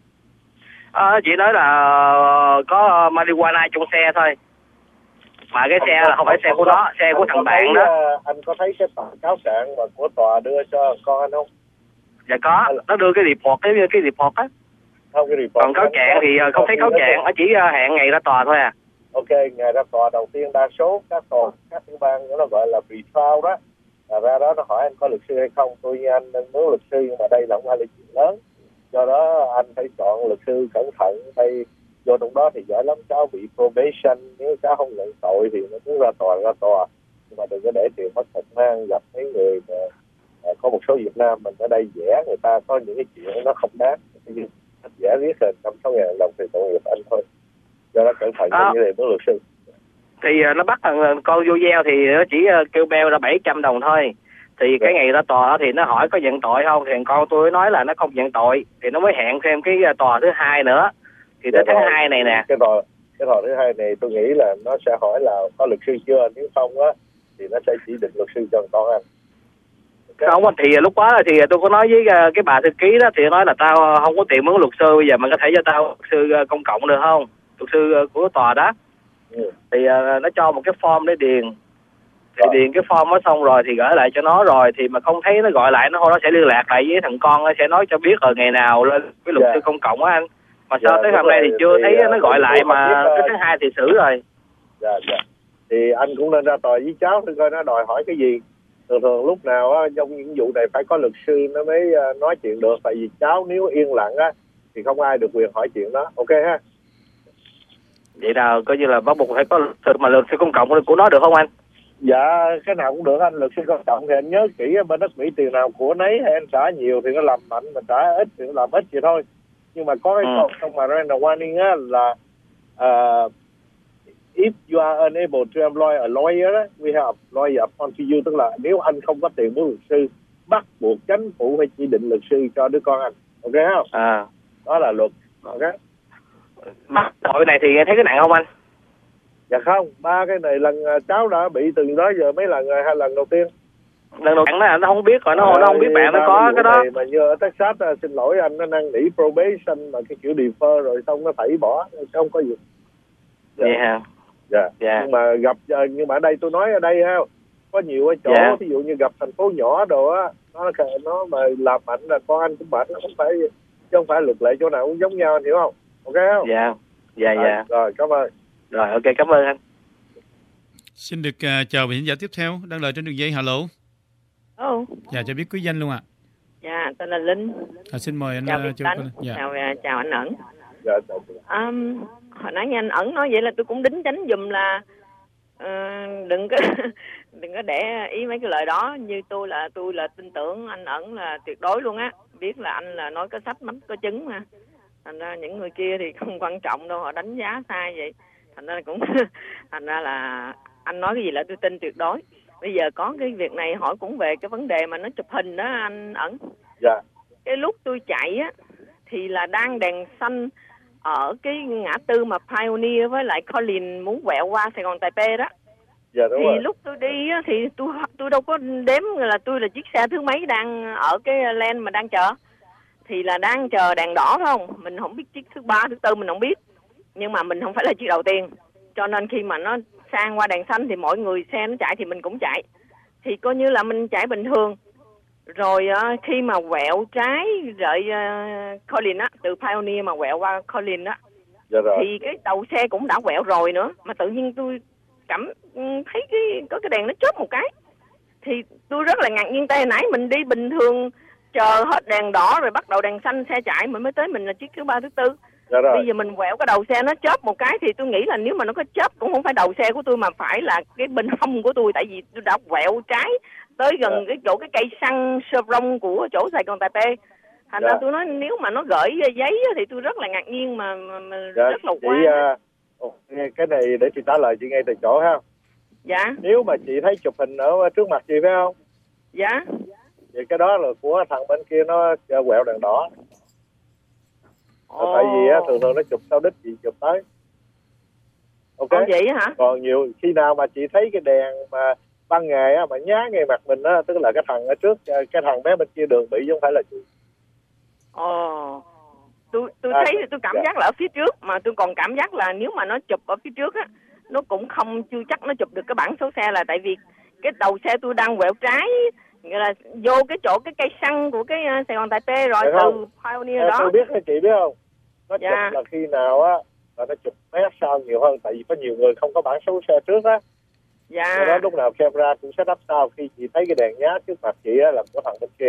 Chị nói là có marijuana trong xe thôi. Mà cái xe là không phải xe của nó, xe của thằng bạn đó. Anh có thấy cái cáo trạng mà của tòa đưa cho con anh không? Dạ có, nó đưa cái report, cái report á. Không, cái report. Còn cáo trạng thì không thấy cáo trạng, nó chỉ hẹn ngày ra tòa thôi à. Ok, ngày ra tòa đầu tiên đa số các tiểu bang nó gọi là pre-trial đó. Ra đó nó hỏi anh có luật sư hay không. Tôi như anh đang muốn luật sư, nhưng mà đây là không phải là chuyện lớn. Do đó anh phải chọn luật sư cẩn thận. Đây vô trong đó thì giỏi lắm, cháu bị probation, nếu cháu không nhận tội thì nó muốn ra tòa. Nhưng mà đừng có để tiền mất tật mang. Gặp mấy người mà có một số Việt Nam mình ở đây vẽ người ta có những cái chuyện nó không đáng, vẽ riết rồi 5-6 ngàn đồng thì tội nghiệp anh thôi. Do đó cẩn thận như này với luật sư. Thì nó bắt thằng con vô gieo thì nó chỉ kêu beo là 700 đồng thôi. Thì cái ngày ra tòa thì nó hỏi có nhận tội không, thì con tôi nói là nó không nhận tội, thì nó mới hẹn thêm cái tòa thứ hai nữa. Thì tới tháng 2 này nè. Cái tòa thứ hai này tôi nghĩ là nó sẽ hỏi là có luật sư chưa, nếu không á thì nó sẽ chỉ định luật sư cho con anh. Không, thì lúc đó thì tôi có nói với cái bà thư ký đó, thì nói là tao không có tiền mướn luật sư, bây giờ mình có thể cho tao luật sư công cộng được không, luật sư của tòa đó. Thì nó cho một cái form để điền, thì điền cái form đó xong rồi thì gửi lại cho nó, rồi thì mà không thấy nó gọi lại, nó sẽ liên lạc lại với thằng con, nó sẽ nói cho biết ngày nào lên cái luật sư công cộng á anh. Mà sao tới hôm nay thì chưa thấy nó gọi lại, mà tới tháng 2 thì xử rồi. Dạ. Thì anh cũng nên ra tòa với cháu để coi nó đòi hỏi cái gì. Thường lúc nào á trong những vụ này phải có luật sư nó mới nói chuyện được, tại vì cháu nếu yên lặng á thì không ai được quyền hỏi chuyện đó. Ok ha. Vậy là coi như là bắt buộc phải có luật sư, mà luật sư công cộng của nó được không anh? Dạ cái nào cũng được anh. Luật sư công cộng thì anh nhớ kỹ bên đất Mỹ tiền nào của nấy, hay anh trả nhiều thì nó làm mạnh, mà trả ít thì nó làm ít vậy thôi. Nhưng mà có cái không mà Miranda warning á là if you are unable to employ a lawyer, we have a lawyer appointed to you, tức là nếu anh không có tiền mướn luật sư, bắt buộc chính phủ phải chỉ định luật sư cho đứa con anh. Ok không? Đó là luật. Ok. Mà tội này thì thấy cái nặng không anh? Dạ không, 3 cái này lần cháu đã bị từ đó giờ mấy lần rồi, 2 lần đầu tiên. Lần đầu tiên nó không biết rồi, nó không biết bạn nó có cái đó. Mà như ở Texas xin lỗi anh, nó năn nỉ probation mà cái kiểu defer rồi xong nó thảy bỏ, không có gì. Vậy hả? Dạ. Nhưng mà gặp, nhưng mà ở đây tôi nói ở đây ha, có nhiều cái chỗ ví dụ như gặp thành phố nhỏ đồ á, nó mà làm mạnh là con anh cũng mạnh, nó không phải luật lệ chỗ nào cũng giống nhau, anh hiểu không? Ok không? Dạ. Rồi cảm ơn. Rồi ok, cảm ơn anh. Xin được chào vị khán giả tiếp theo đang lời trên đường dây. Hello. Dạ, cho biết quý danh luôn ạ. Dạ, tên là Linh. Xin mời anh. Chào anh Ẩn. Hồi nãy nghe anh Ẩn nói vậy là tôi cũng đính chánh giùm là đừng có để ý mấy cái lời đó. Như tôi là tin tưởng anh Ẩn là tuyệt đối luôn á. Biết là anh là nói có sách mắm có trứng mà. Thành ra những người kia thì không quan trọng đâu, họ đánh giá sai vậy. Thành ra là anh nói cái gì là tôi tin tuyệt đối. Bây giờ có cái việc này hỏi cũng về cái vấn đề mà nó chụp hình đó anh Ẩn. Dạ. Cái lúc tôi chạy á thì là đang đèn xanh ở cái ngã tư mà Pioneer với lại Collins muốn quẹo qua Sài Gòn Taipei đó. Dạ đúng thì rồi. Lúc tôi đi á thì tôi đâu có đếm là tôi là chiếc xe thứ mấy đang ở cái lane mà đang chờ. Thì là đang chờ đèn đỏ phải không? Mình không biết chiếc thứ 3, thứ 4 mình không biết. Nhưng mà mình không phải là chiếc đầu tiên. Cho nên khi mà nó sang qua đèn xanh thì mọi người xe nó chạy thì mình cũng chạy. Thì coi như là mình chạy bình thường. Rồi khi mà quẹo trái rời Collins á, từ Pioneer mà quẹo qua Collins á, thì cái đầu xe cũng đã quẹo rồi nữa. Mà tự nhiên tôi cảm thấy có cái đèn nó chớp một cái. Thì tôi rất là ngạc nhiên, tay nãy mình đi bình thường chờ hết đèn đỏ rồi bắt đầu đèn xanh xe chạy, mình mới tới mình là chiếc thứ 3, thứ 4. Bây giờ mình quẹo cái đầu xe nó chớp một cái thì tôi nghĩ là nếu mà nó có chớp cũng không phải đầu xe của tôi mà phải là cái bên hông của tôi, tại vì tôi đã quẹo trái tới gần cái chỗ cái cây xăng Chevron của chỗ Sài Gòn Taipei. Thành ra tôi nói nếu mà nó gửi giấy thì tôi rất là ngạc nhiên mà rất là quá. Cái này để chị trả lời chị ngay từ chỗ ha. Dạ. Nếu mà chị thấy chụp hình ở trước mặt chị phải không? Dạ. Vậy cái đó là của thằng bên kia nó quẹo đèn đỏ. Tại vì á, thường nó chụp sau đích chị chụp tới. Ok. Vậy hả? Còn nhiều khi nào mà chị thấy cái đèn mà ban ngày á, mà nhá ngay mặt mình á, tức là cái thằng ở trước, cái thằng bé bên kia đường bị chứ không phải là chị. Tôi thấy tôi cảm giác là ở phía trước, mà tôi còn cảm giác là nếu mà nó chụp ở phía trước á, nó cũng không chưa chắc nó chụp được cái bảng số xe, là tại vì cái đầu xe tôi đang quẹo trái, nghĩa là vô cái chỗ cái cây xăng của cái Sài Gòn Taipei rồi từ Pioneer đó. Tôi biết đó, chị biết không? Nó chụp là khi nào á là nó chụp mé sau nhiều hơn, tại vì có nhiều người không có bảng số xe trước á. Rồi đó, lúc nào camera cũng set up sau, khi chị thấy cái đèn nhá trước mặt chị á là của thằng bên kia.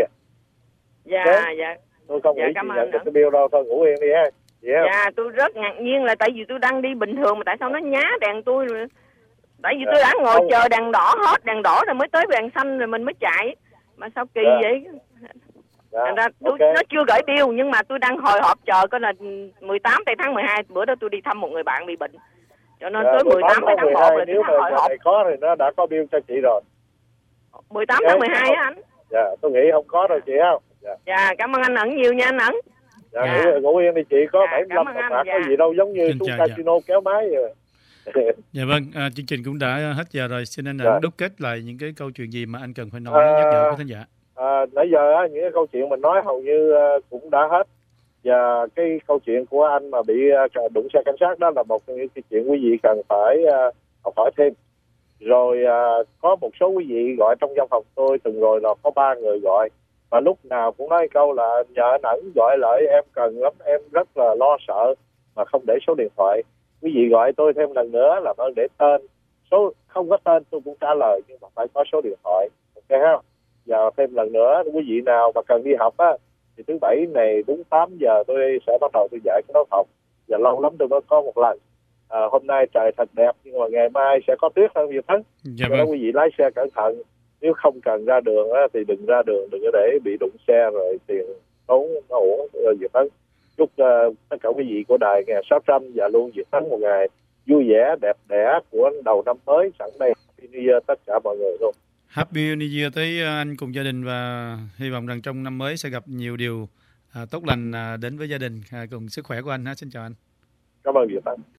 Tôi không nghĩ chị nhận được cái bill đâu, thôi ngủ yên đi ha. Tôi rất ngạc nhiên là tại vì tôi đang đi bình thường mà tại sao nó nhá đèn tôi rồi. Tại vì tôi đã ngồi chờ đèn đỏ hết, đèn đỏ rồi mới tới đèn xanh rồi mình mới chạy. Mà sao kỳ vậy? Nó chưa gửi bill nhưng mà tôi đang hồi hộp chờ coi là 18 tháng 12 bữa đó tôi đi thăm một người bạn bị bệnh. Cho nên tới 18 tháng 1 là nếu mà hồi hộp. có thì nó đã có bill cho chị rồi. 18 tháng 12 á anh? Tôi nghĩ không có đâu chị không? Cảm ơn anh Ẩn nhiều nha anh Ẩn. Ngủ yên đi chị, có 75 đồng bạc có gì đâu, giống như xuống casino kéo máy vậy. Dạ vâng, chương trình cũng đã hết giờ rồi, xin anh Ẩn đúc kết lại những cái câu chuyện gì mà anh cần phải nói nhắc nhở quý thính giả. Nãy giờ những cái câu chuyện mình nói hầu như cũng đã hết, và cái câu chuyện của anh mà bị đụng xe cảnh sát đó là một trong những cái chuyện quý vị cần phải học hỏi thêm. Rồi có một số quý vị gọi trong văn phòng tôi từng rồi là có 3 người gọi, và lúc nào cũng nói câu là nhờ anh Ẩn gọi lại, em cần lắm, em rất là lo sợ mà không để số điện thoại. Quý vị gọi tôi thêm lần nữa làm ơn để tên, số không có tên tôi cũng trả lời, nhưng mà phải có số điện thoại, ok không? Giờ thêm lần nữa, quý vị nào mà cần đi học á thì thứ Bảy này đúng 8 giờ tôi sẽ bắt đầu tôi dạy cái lớp học, và lâu lắm tôi mới có một lần. Hôm nay trời thật đẹp nhưng mà ngày mai sẽ có tuyết hơn nhiều thứ. Cho nên quý vị lái xe cẩn thận, nếu không cần ra đường á thì đừng ra đường, đừng có để bị đụng xe rồi tiền tốn nó uổng Việt Tấn. Chúc tất cả quý vị của đài nghe 600 và luôn Việt Tấn một ngày vui vẻ đẹp đẽ của đầu năm mới. Sẵn đây Happy New Year tất cả mọi người luôn. Happy New Year tới anh cùng gia đình, và hy vọng rằng trong năm mới sẽ gặp nhiều điều tốt lành đến với gia đình cùng sức khỏe của anh. Xin chào anh. Cảm ơn Việt Tấn.